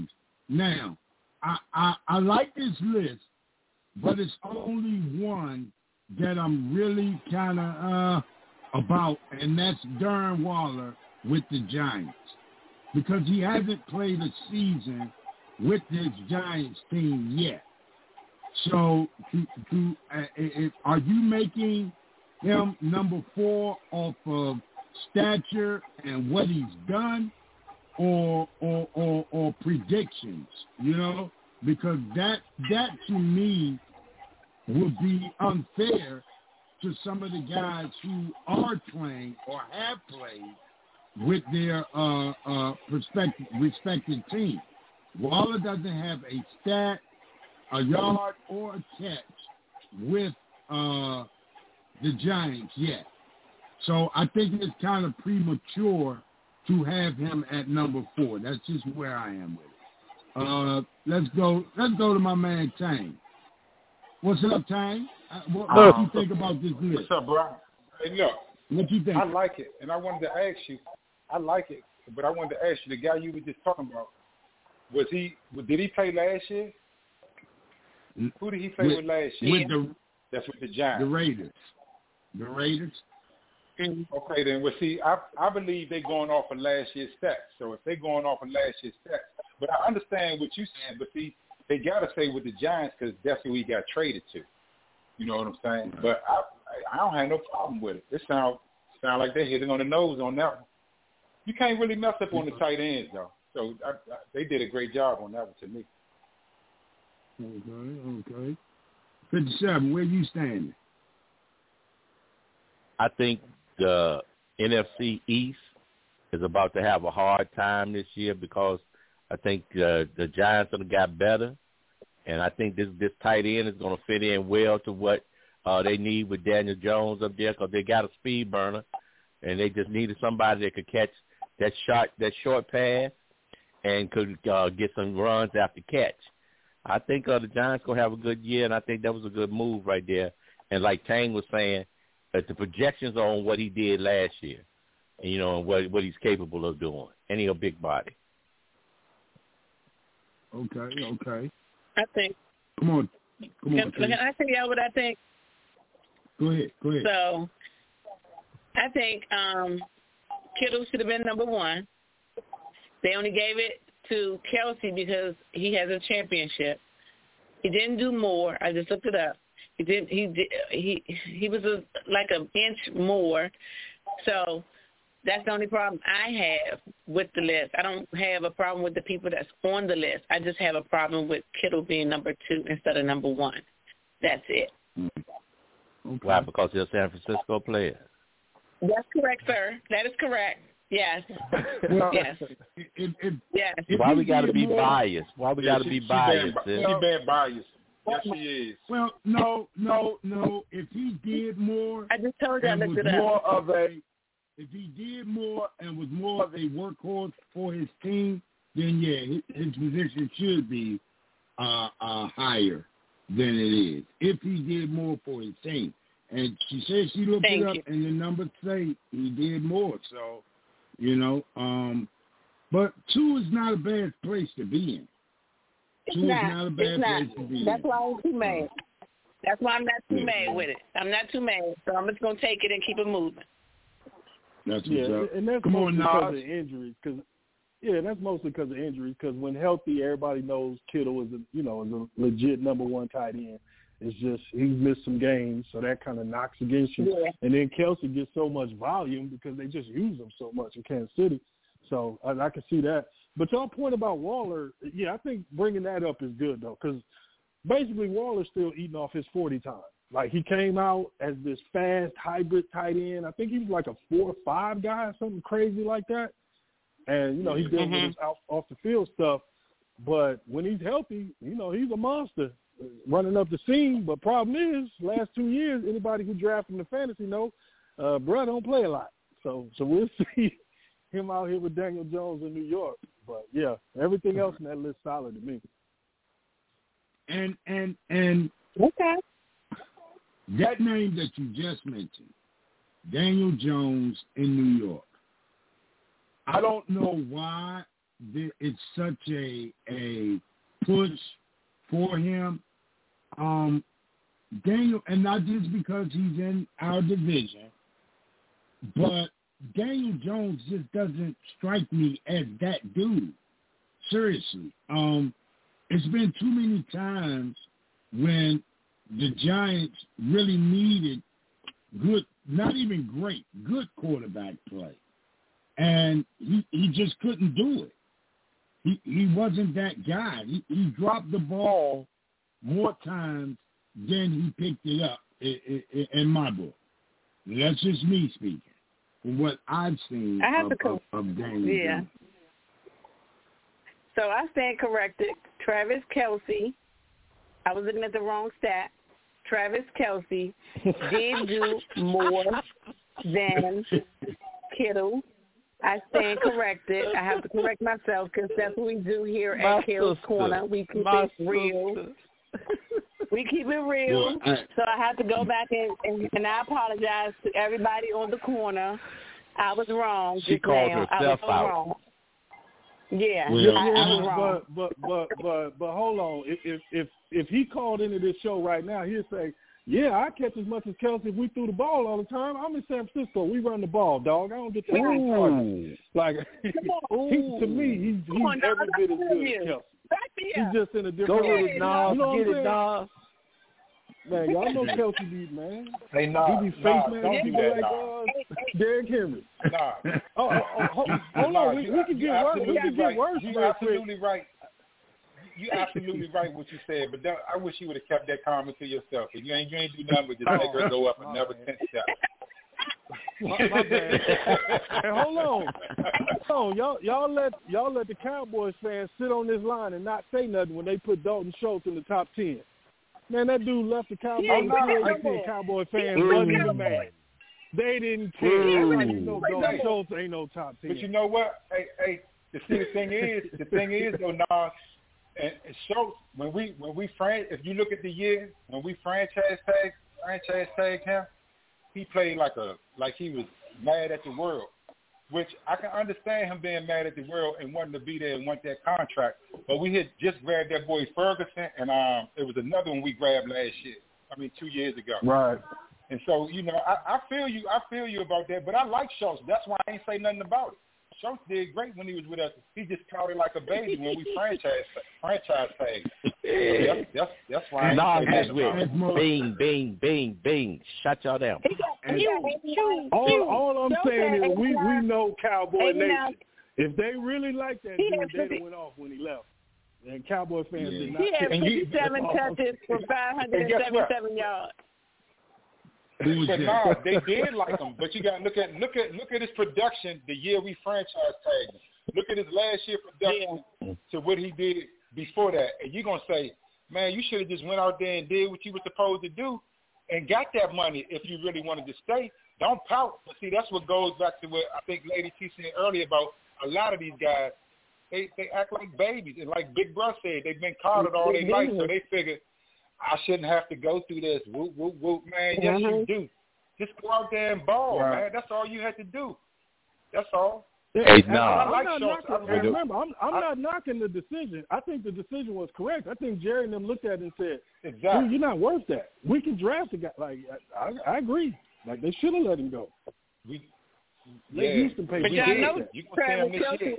Now, I like this list, but it's only one that I'm really kind of about, and that's Darren Waller with the Giants, because he hasn't played a season with this Giants team yet. So, are you making him number 4 off of stature and what he's done, or predictions? You know, because that to me would be unfair to some of the guys who are playing or have played with their respective team. Waller doesn't have a stat, a yard, or a catch with the Giants yet. So I think it's kind of premature to have him at number 4. That's just where I am with it. Let's go to my man Tang. What's up, Tang? What do you think about this list?
What's up, bro? Hey, look.
What do you think?
I like it, and I wanted to ask you. I like it, but I wanted to ask you, the guy you were just talking about, did he play last year? Who did he play with last year? That's with the Giants.
The Raiders.
Okay, then. Well, see, I believe they're going off of last year's stats. So if they're going off of last year's stats, but I understand what you're saying. But see, they got to say with the Giants because that's who he got traded to. You know what I'm saying? Right. But I don't have no problem with it. It sound like they're hitting on the nose on that one. You can't really mess up on the tight ends, though. So they did a great job on that one to me.
Okay. 57, where you standing?
I think the NFC East is about to have a hard time this year because I think the Giants have got better, and I think this tight end is going to fit in well to what they need with Daniel Jones up there because they got a speed burner, and they just needed somebody that could catch that short pass and could get some runs after catch. I think the Giants going to have a good year, and I think that was a good move right there. And like Tang was saying, that the projections are on what he did last year, and, you know, and what he's capable of doing. And he's a big body.
Okay.
I think.
Come on.
Can I tell y'all what I think?
Go ahead.
So, I think Kittle should have been number 1. They only gave it to Kelsey because he has a championship. He didn't do more. I just looked it up. He was like an inch more. So that's the only problem I have with the list. I don't have a problem with the people that's on the list. I just have a problem with Kittle being number 2 instead of number 1. That's it.
Okay. Why? Because he's a San Francisco player.
That's correct, sir. That is correct. Yes. Yes. Yes.
Why we got to be biased? Why we got to be biased?
She's been biased. Yes, she is.
Well, no. If he did more,
I just told you I looked it up.
If he did more and was more of a workhorse for his team, then yeah, his position should be higher than it is. If he did more for his team, and she said she looked it up, and the numbers say he did more. So, you know, but 2 is not a bad place to be in.
It's not a bad place to be in. That's why I'm too mad. That's why I'm not too mad with it. I'm not too mad, so I'm just gonna take it and keep it moving.
That's what's up.
And that's mostly because of injuries. That's mostly because of injuries. Because when healthy, everybody knows Kittle is a legit number 1 tight end. It's just he's missed some games, so that kind of knocks against you. Yeah. And then Kelsey gets so much volume because they just use him so much in Kansas City. So I can see that. But y'all point about Waller, I think bringing that up is good, though, because basically Waller's still eating off his 40 time. Like, he came out as this fast hybrid tight end. I think he was like a 4-5 guy or something crazy like that. And, he's dealing with his off the field stuff. But when he's healthy, he's a monster running up the scene. But problem is, last 2 years, anybody who drafted him to fantasy bro don't play a lot. So we'll see him out here with Daniel Jones in New York. But, yeah, everything else in that list solid to me.
And
okay.
That name that you just mentioned, Daniel Jones in New York, I don't know why it's such a push for him. Daniel, and not just because he's in our division, but Daniel Jones just doesn't strike me as that dude. Seriously. It's been too many times when the Giants really needed good, not even great, good quarterback play. And he just couldn't do it. He wasn't that guy. He dropped the ball more times than he picked it up in my book. That's just me speaking. From what I've seen of Daniel Jones.
So I stand corrected. Travis Kelce, I was looking at the wrong stat. Travis Kelce did do more than Kittle. I stand corrected. I have to correct myself because that's what we do here at Kale's Corner. We keep it real. We keep it real. So I have to go back and I apologize to everybody on the corner. I was wrong.
She called herself out.
Wrong. Yeah,
but hold on. If he called into this show right now, he'd say, "Yeah, I catch as much as Kelce if we threw the ball all the time. I'm in San Francisco. We run the ball, dog. I don't get that. Like, to me, he's every bit as good as Kelce. He's just in a different.
Go with it, Nas.
You know
Get it, Nas.
Man, y'all know Kelce beat, man.
Hey, Nas,
he be face man.
don't do that,
Derrick Henry.
Nah.
Hold on. We can get worse. We can get worse.
You're absolutely right. You're absolutely right what you said, but I wish you would have kept that comment to yourself. You ain't do nothing but just make her go up another 10 steps.
My bad. And hold on. Y'all let the Cowboys fans sit on this line and not say nothing when they put Dalton Schultz in the top 10. Man, that dude left the Cowboys and Cowboy fans wasn't even mad. They didn't care. You know, Dalton Schultz ain't no top 10.
But you know what? Hey, the thing is though, Nas, and Schultz, if you look at the year when we franchise tag him, he played like he was mad at the world, which I can understand him being mad at the world and wanting to be there and want that contract. But we had just grabbed that boy Ferguson, and it was another one we grabbed 2 years ago.
Right.
And so, you know, I feel you about that, but I like Schultz. That's why I ain't say nothing about it. Schultz did great when he was with us. He just caught it like a baby when we franchise tagged. That's why I ain't say nothing about it.
Bing, bing, bing. Shut y'all down.
All I'm saying is we know Cowboy Nation. If they really like that dude, they'd have went off when he left. And Cowboy fans did not.
He had 57 touches for 577 yards.
But no, they did like him. But you got to look at his production the year we franchise tagged him. Look at his last year production to what he did before that. And you're going to say, man, you should have just went out there and did what you were supposed to do and got that money if you really wanted to stay. Don't pout. But see, that's what goes back to what I think Lady T said earlier about a lot of these guys. They act like babies. And like Big Bruh said, they've been coddled all their life, so they figured, I shouldn't have to go through this. Whoop, whoop, whoop, man. Yes, you do. Just go out there and ball, man. That's all you had to do. That's all.
Hey,
remember, I'm not knocking the decision. I think the decision was correct. I think Jerry and them looked at it and said,
exactly.
Dude, you're not worth that. We can draft a guy. Like, I agree. Like, they should have let him go. Houston paid.
But y'all know Travis
Kelce.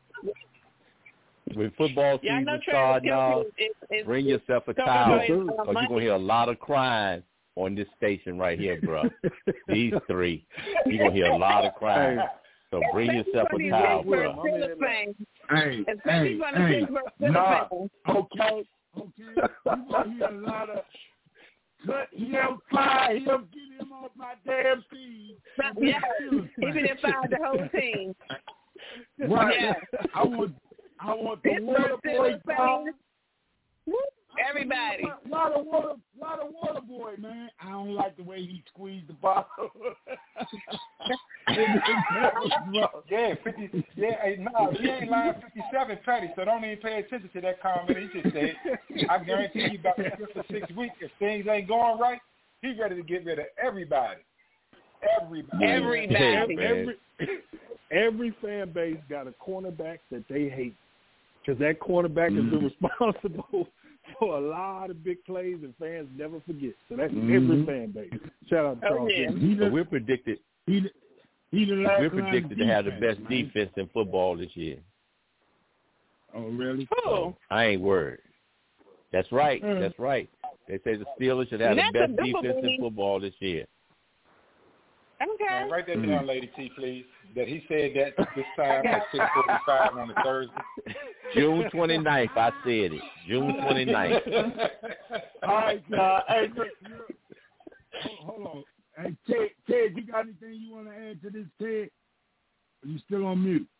When football season starts now, bring yourself a towel because you're going to hear a lot of crying on this station right here, bro. These three. You're going to hear a lot of crying. So bring yourself a towel, bro.
Hey. Nah, okay. You're going to hear a lot of cut him, fire him, get him off my damn team.
Yeah, even if I had the whole team.
Right.
Yeah.
I want the water boy gone.
Everybody.
A lot of water boy, man. I don't like the way he squeezed the bottle.
He ain't lying 57, Petty, so don't even pay attention to that comment he just said. I guarantee you about 6 weeks, if things ain't going right, he's ready to get rid of everybody.
every fan base got a cornerback that they hate because that cornerback has been responsible for a lot of big plays and fans never forget. So that's every fan base. Shout out to Charles.
But we're predicted. We're predicted to have the best defense in football this year.
Oh, really?
Oh.
I ain't worried. That's right. That's right. They say the Steelers should have the best defense in football this year.
Okay.
Write that down, Lady T, please. That he said that this time at 6:45 on a Thursday.
June 29th, I said it. June 29th.
All right, hey, look, hold on. Hey, Ted, you got anything you want to add to this, Ted? Are you still on mute?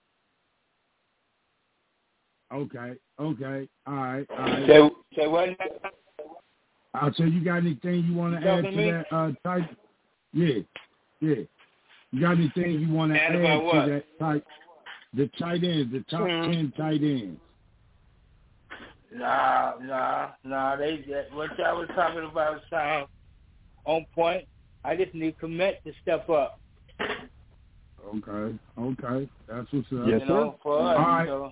Okay. All right.
Say what?
So you got anything you want to add to that type? Yeah. You got anything you want to add to that type? The tight ends, the top 10 tight ends.
Nah. What y'all was talking about sound on point. I just need Kmet to step up.
Okay. That's what's up.
Yes, sir. For us,
all right.
So.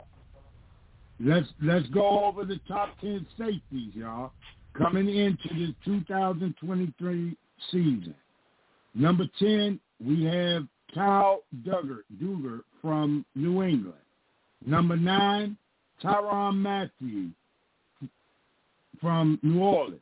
Let's go over the top 10 safeties, y'all, coming into the 2023 season. Number 10, we have Kyle Duggar from New England. Number 9, Tyrann Mathieu from New Orleans.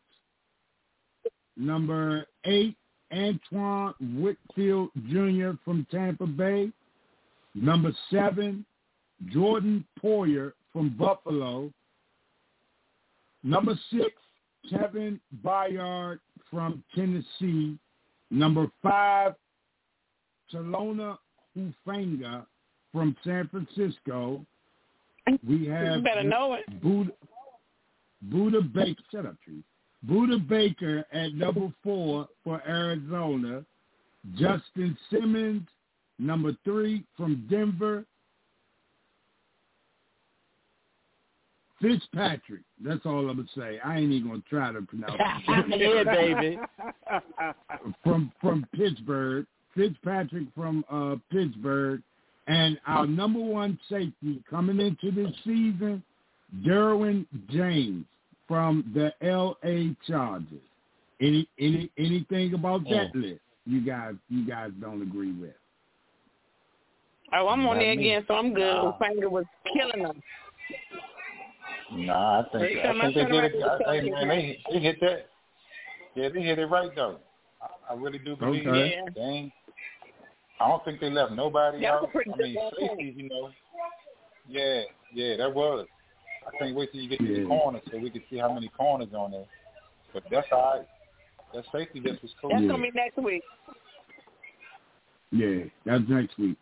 Number 8, Antoine Whitfield Jr. from Tampa Bay. Number 7, Jordan Poyer from Buffalo. Number 6, Kevin Byard from Tennessee. Number 5, Talona Hufanga from San Francisco. We have
you better know it.
Buda Baker. Shut up, Tree. Buda Baker at number 4 for Arizona. Justin Simmons, number 3 from Denver. Fitzpatrick. That's all I'm going to say. I ain't even going to try to pronounce it.
Yeah, baby.
From Pittsburgh. Fitzpatrick from Pittsburgh. And our number 1 safety coming into this season, Derwin James from the L.A. Chargers. Anything about that list you guys don't agree with?
Oh, I'm on there again, so I'm good. Finger was killing them.
Nah, I think they did it. They hit that. Yeah, they hit it right though. I really do believe that. Dang. I don't think they left nobody out. I mean, safeties, you know. Yeah, that was. I can't wait till you get to the corners so we can see how many corners on there. But that's all right. That safety list was cool.
That's gonna be next week.
Yeah, that's next week.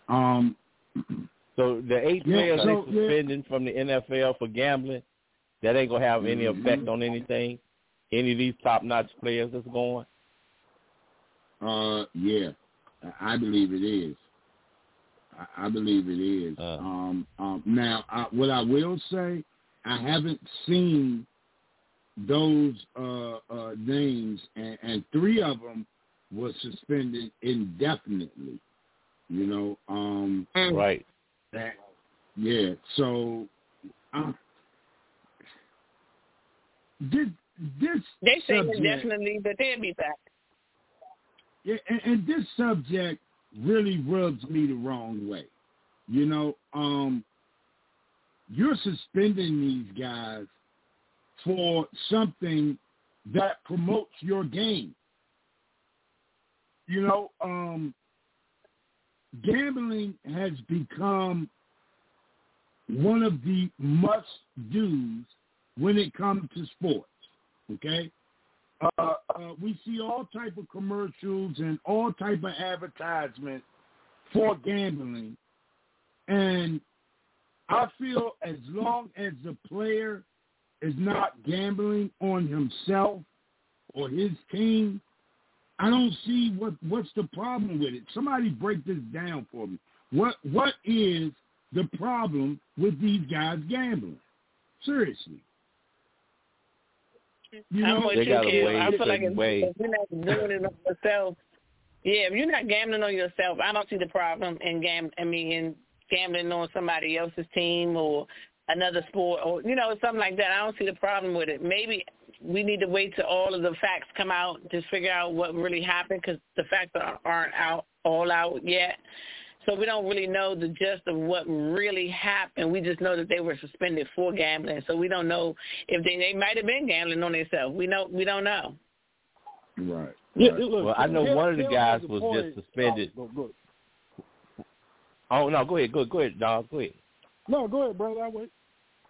So the 8 players they suspending from the NFL for gambling, that ain't going to have any effect on anything? Any of these top-notch players that's going?
Yeah, I believe it is. I believe it is. Now, what I will say, I haven't seen those names, and 3 of them were suspended indefinitely. You know,
right.
That, yeah. So, this
they say
subject,
indefinitely, but they'll be back.
Yeah, and this subject really rubs me the wrong way. You know, you're suspending these guys for something that promotes your game. You know, gambling has become one of the must-dos when it comes to sports, okay? We see all type of commercials and all type of advertisements for gambling, and I feel as long as the player is not gambling on himself or his team, I don't see what's the problem with it. Somebody break this down for me. What is the problem with these guys gambling? Seriously. You know,
they got a way
I feel like
way.
we're not doing it ourselves. Yeah, if you're not gambling on yourself, I don't see the problem in gambling on somebody else's team or another sport or, something like that. I don't see the problem with it. Maybe we need to wait till all of the facts come out to figure out what really happened, because the facts aren't all out yet. So we don't really know the gist of what really happened. We just know that they were suspended for gambling. So we don't know if they might have been gambling on themselves. We don't know.
Right.
Yeah,
right.
look,
Well, I know one of the guys was just suspended.
Go
Oh, no, go ahead, dog. Go ahead.
No, go ahead, brother. I'll wait.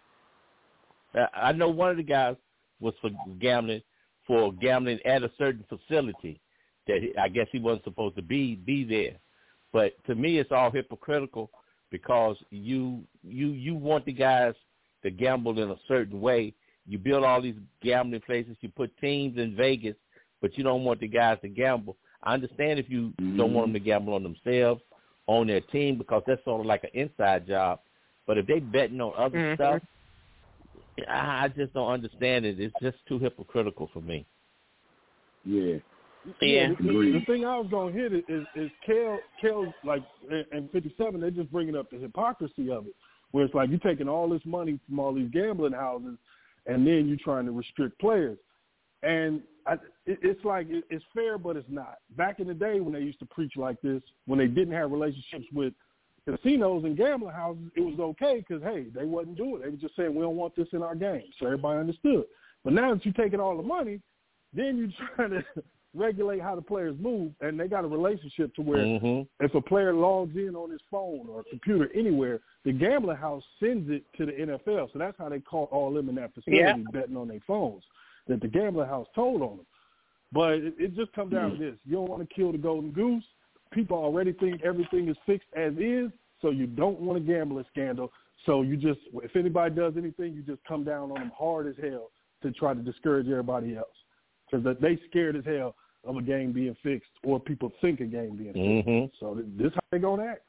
I know one of the guys was for gambling at a certain facility that I guess he wasn't supposed to be there. But to me, it's all hypocritical, because you want the guys to gamble in a certain way. You build all these gambling places. You put teams in Vegas, but you don't want the guys to gamble. I understand if you don't want them to gamble on themselves, on their team, because that's sort of like an inside job. But if they betting on other stuff, I just don't understand it. It's just too hypocritical for me.
Yeah.
Yeah.
The thing I was going to hit is Kel, like, in 57, they're just bringing up the hypocrisy of it, where it's like you're taking all this money from all these gambling houses, and then you're trying to restrict players. And it's like it's fair, but it's not. Back in the day when they used to preach like this, when they didn't have relationships with casinos and gambling houses, it was okay because, hey, they wasn't doing it. They were just saying, we don't want this in our game. So everybody understood. But now that you're taking all the money, then you're trying to regulate how the players move, and they got a relationship to where if a player logs in on his phone or computer anywhere, the gambling house sends it to the NFL. So that's how they caught all them in that facility betting on their phones, that the gambling house told on them. But it just comes down to this. You don't want to kill the golden goose. People already think everything is fixed as is, so you don't want a gambling scandal. So you just, if anybody does anything, you just come down on them hard as hell to try to discourage everybody else. Because they scared as hell of a game being fixed, or people think a game being fixed. So this is how they going to act.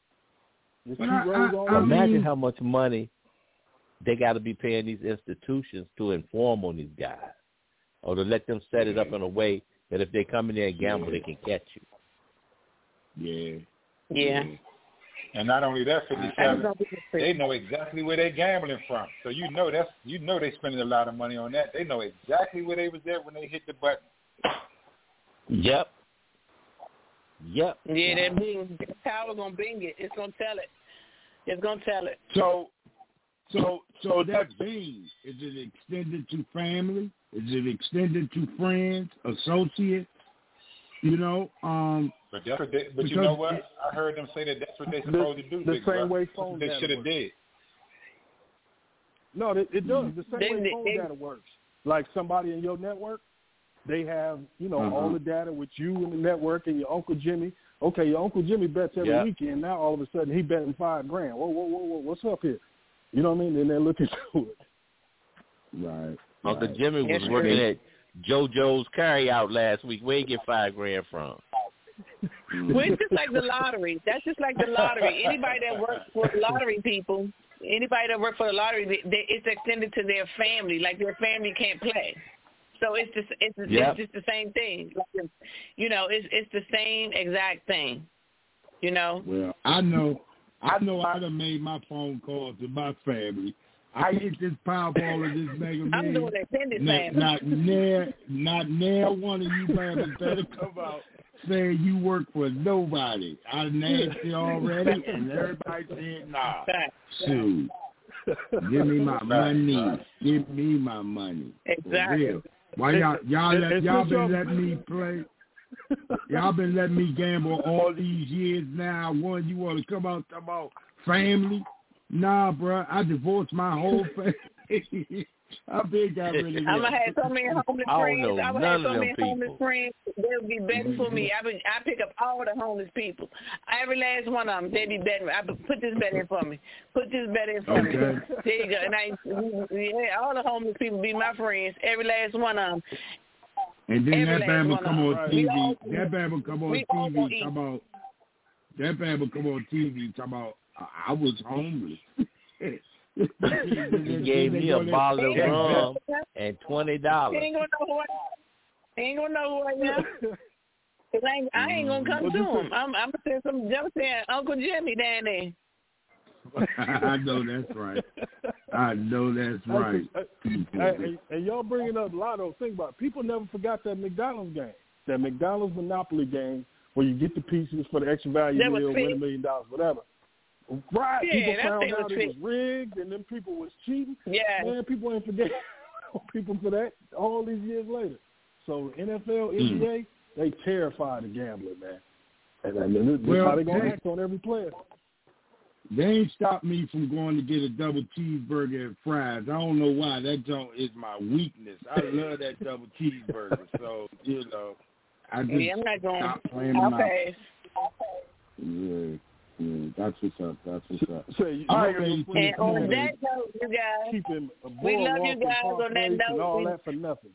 Imagine how much money they got to be paying these institutions to inform on these guys, or to let them set it up in a way that if they come in there and gamble, they can catch you.
Yeah.
And not only that, 57, they know exactly where they're gambling from. So you know they're spending a lot of money on that. They know exactly where they was at when they hit the button.
Yep.
Yeah, that bing, power gonna bing it. It's gonna tell it. It's gonna tell it.
So that bing, is it extended to family? Is it extended to friends, associates?
But that's what but you know what? I heard them say that's what they're supposed to do.
The same way phone
data should have did.
No, it does. The same way phone data works. Like somebody in your network, they have, all the data with you and the network and your Uncle Jimmy. Okay, your Uncle Jimmy bets every weekend. Now all of a sudden he betting $5,000. Whoa, what's up here? You know what I mean? And they're looking to it.
Right.
Uncle Jimmy was working at JoJo's carryout last week. Where he get $5,000 from?
Well, it's just like the lottery. That's just like the lottery. Anybody that works for the lottery people, it's extended to their family. Like their family can't play. So it's just the same thing. Like, it's the same exact thing.
Well, I know I done made my phone calls to my family. I hit this Powerball of this Mega Man.
I'm doing extended family.
Not near one of you babies better come out saying you work for nobody. I asked you already, and everybody said nah. Shoot. Give me my money. Give me my money.
Exactly.
For real. Why y'all been letting me play? Y'all been letting me gamble all these years now. One, you want to come out talk about family? Nah, bro. I divorced my whole family. I been got rid of it.
I'm gonna have so many homeless friends. I would have so many homeless friends. They'll be betting for me. I pick up all the homeless people. Every last one of them. They be betting. Put this bet in for me. Put this bet in for me. There you go. And all the homeless people be my friends. Every last one of them.
And then that bad will come on TV. That bad will come on TV. That bad will come on TV. Talk about I was homeless.
He gave me a bottle of rum and $20.
He ain't gonna know who I am. Cause I ain't gonna come to him. I'm gonna send some Uncle Jimmy down there.
I know that's right.
And y'all bringing up Lotto. Think about it. People never forgot that McDonald's game, that McDonald's Monopoly game, where you get the pieces for the extra value meal, win $1 million, whatever. Right.
Yeah,
people found out it was rigged, and then people was cheating.
Yeah.
Man, people ain't forget people for that all these years later. So NFL, NBA, they terrified the gambler, man. And this is how they gonna act on every player.
They ain't stopped me from going to get a double cheeseburger and fries. I don't know why. That joint is my weakness. I love that double cheeseburger. So, I just
I'm not going.
stop playing them
Okay.
out. Yeah, that's what's up.
So,
and on that note, you guys, we love you guys on that note.
And all that for nothing.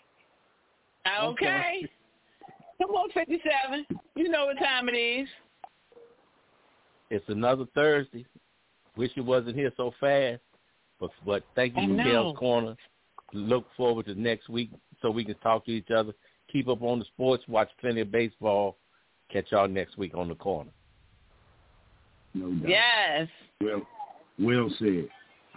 Okay. Come on, 57. You know what time it is.
It's another Thursday. Wish it wasn't here so fast, but thank you for Kel's Corner. Look forward to next week so we can talk to each other. Keep up on the sports. Watch plenty of baseball. Catch y'all next week on the corner.
No doubt.
Yes.
Well said.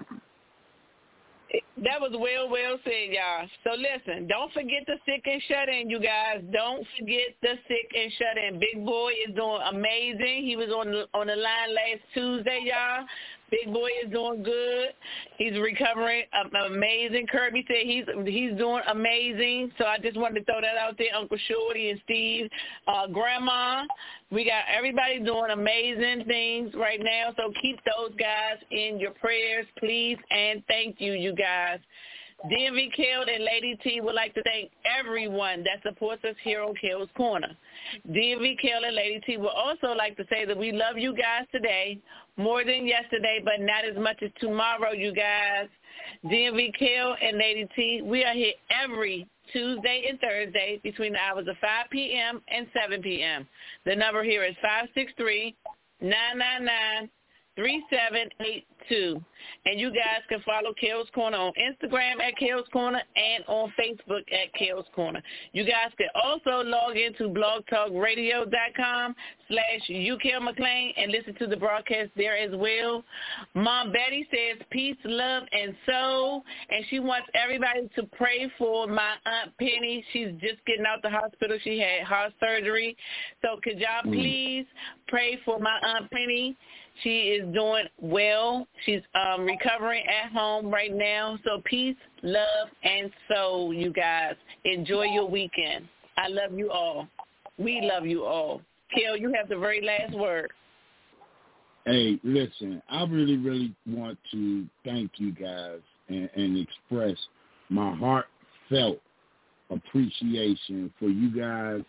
That was well said, y'all. So listen, don't forget the sick and shut in, you guys. Don't forget the sick and shut in. Big Boy is doing amazing. He was on the line last Tuesday, y'all. Big Boy is doing good. He's recovering amazing. Kirby said he's doing amazing. So I just wanted to throw that out there. Uncle Shorty and Steve, Grandma. We got everybody doing amazing things right now. So keep those guys in your prayers, please, and thank you, you guys. DMV Kel and Lady T would like to thank everyone that supports us here on Kel's Corner. DMV Kel and Lady T would also like to say that we love you guys today more than yesterday, but not as much as tomorrow, you guys. DMV Kel and Lady T, we are here every Tuesday and Thursday between the hours of 5 p.m. and 7 p.m. The number here is 563-999-3782. And you guys can follow Kel's Corner on Instagram at Kel's Corner and on Facebook at Kel's Corner. You guys can also log into blogtalkradio.com/UKelMcLean and listen to the broadcast there as well. Mom Betty says peace, love, and soul, and she wants everybody to pray for my Aunt Penny. She's just getting out the hospital. She had heart surgery. So could y'all please pray for my Aunt Penny? She is doing well. She's recovering at home right now. So peace, love, and soul, you guys. Enjoy your weekend. I love you all. We love you all. Kel, you have the very last word.
Hey, listen, I really, really want to thank you guys and express my heartfelt appreciation for you guys,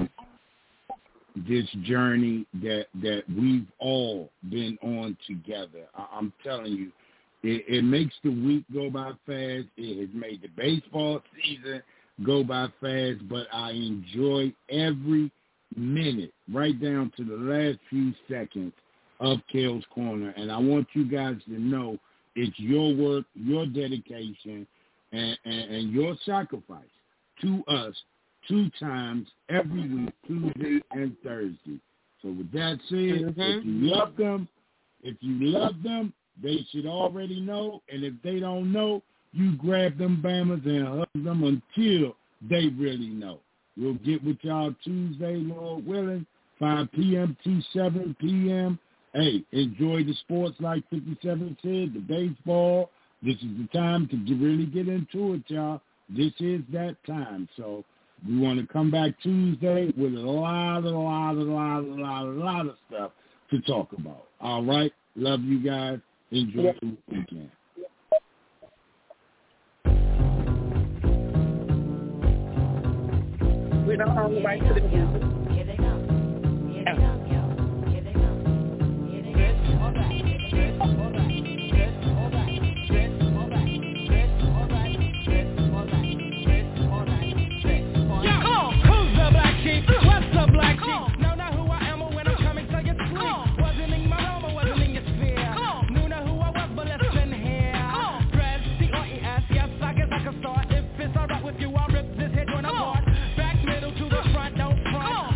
this journey that we've all been on together. I'm telling you, it makes the week go by fast. It has made the baseball season go by fast, but I enjoy every minute, right down to the last few seconds of Kel's Corner. And I want you guys to know it's your work, your dedication, and your sacrifice to us 2 times every week, Tuesday and Thursday. So with that said, if you love them, they should already know. And if they don't know, you grab them Bammers and hug them until they really know. We'll get with y'all Tuesday, Lord willing, 5 p.m. to 7 p.m. Hey, enjoy the sports like 57 said, the baseball. This is the time to really get into it, y'all. This is that time. So we want to come back Tuesday with a lot of stuff to talk about. All right? Love you guys. Enjoy the weekend.
We don't have to wait to the music.
Here they come. Here they come, yo. Here they come. Here they come. All right. All right. All right. All right.
Yo, who's the black sheep? What's the black sheep? Know not who I am or when I'm coming to your sleep. Wasn't in my home or wasn't in your sphere. Knew not who I was, but listen here. Press C-R-E-S, yes, I guess I can start. If it's alright with you, I'll rip this head joint apart. Back middle to the front, don't front.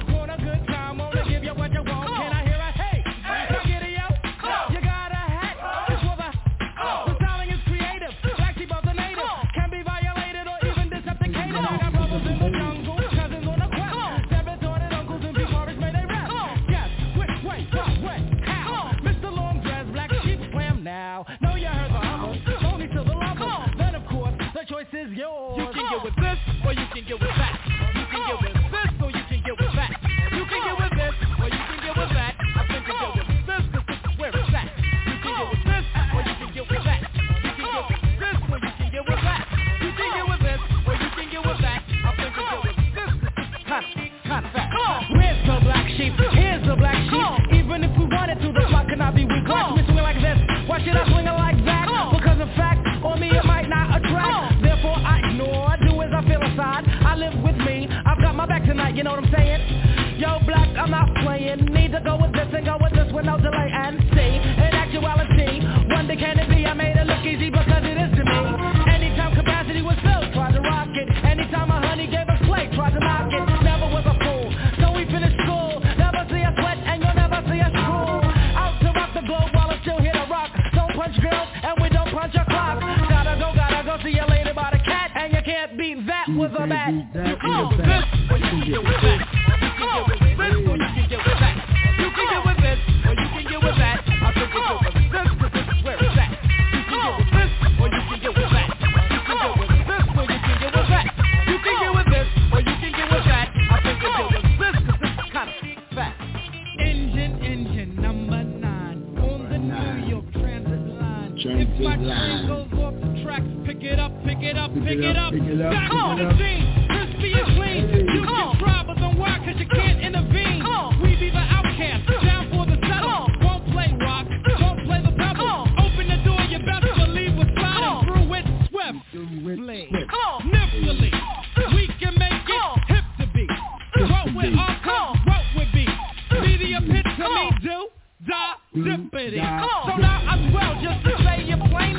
sheep. Here's the black sheep. Even if we wanted to, the flock cannot be weak. Watch me swing like this. Why should I swing it like that? Because in fact, on me it might not attract. Therefore I ignore, do as I feel aside. I live with me, I've got my back tonight, you know what I'm saying? Yo, black, I'm not playing. Need to go with this and go with this with no delay and see. In actuality, wonder can it be? I made it look easy because it is to me. Anytime capacity was filled, tried to rock it. Anytime a honey gave us play, tried to knock it. Never was a fool, so we finished school. Never see us sweat and you'll never see us drool. Out to rock the globe while it's still here to rock. Don't punch girls and we don't punch a clock. Gotta go see you later by the cat. And you can't beat that with a bat. You can get this or you can get with that. You can get with this or you can get with that. You can get with this or you can get with that. I think you get with this because this is where it's at. You can get with this or you can get with that. You can get with this or you can get with that. You can get with this or you can get with that. I think you get with this because this is kind of fat. Engine number 9 on the New York Transit line. If my train goes off the tracks, pick it up. Back on the scene, crispy and clean. You can try, but don't worry, cause you can't intervene. We be the outcast, down for the settle. Won't play rock, won't play the pebble. Open the door, you best believe we're sliding through it swiftly. Niftily, we can make it hip to be. Roll with our come, roll with beat. Be the epitome, do, die, dippity. So now I dwell just to say you're plain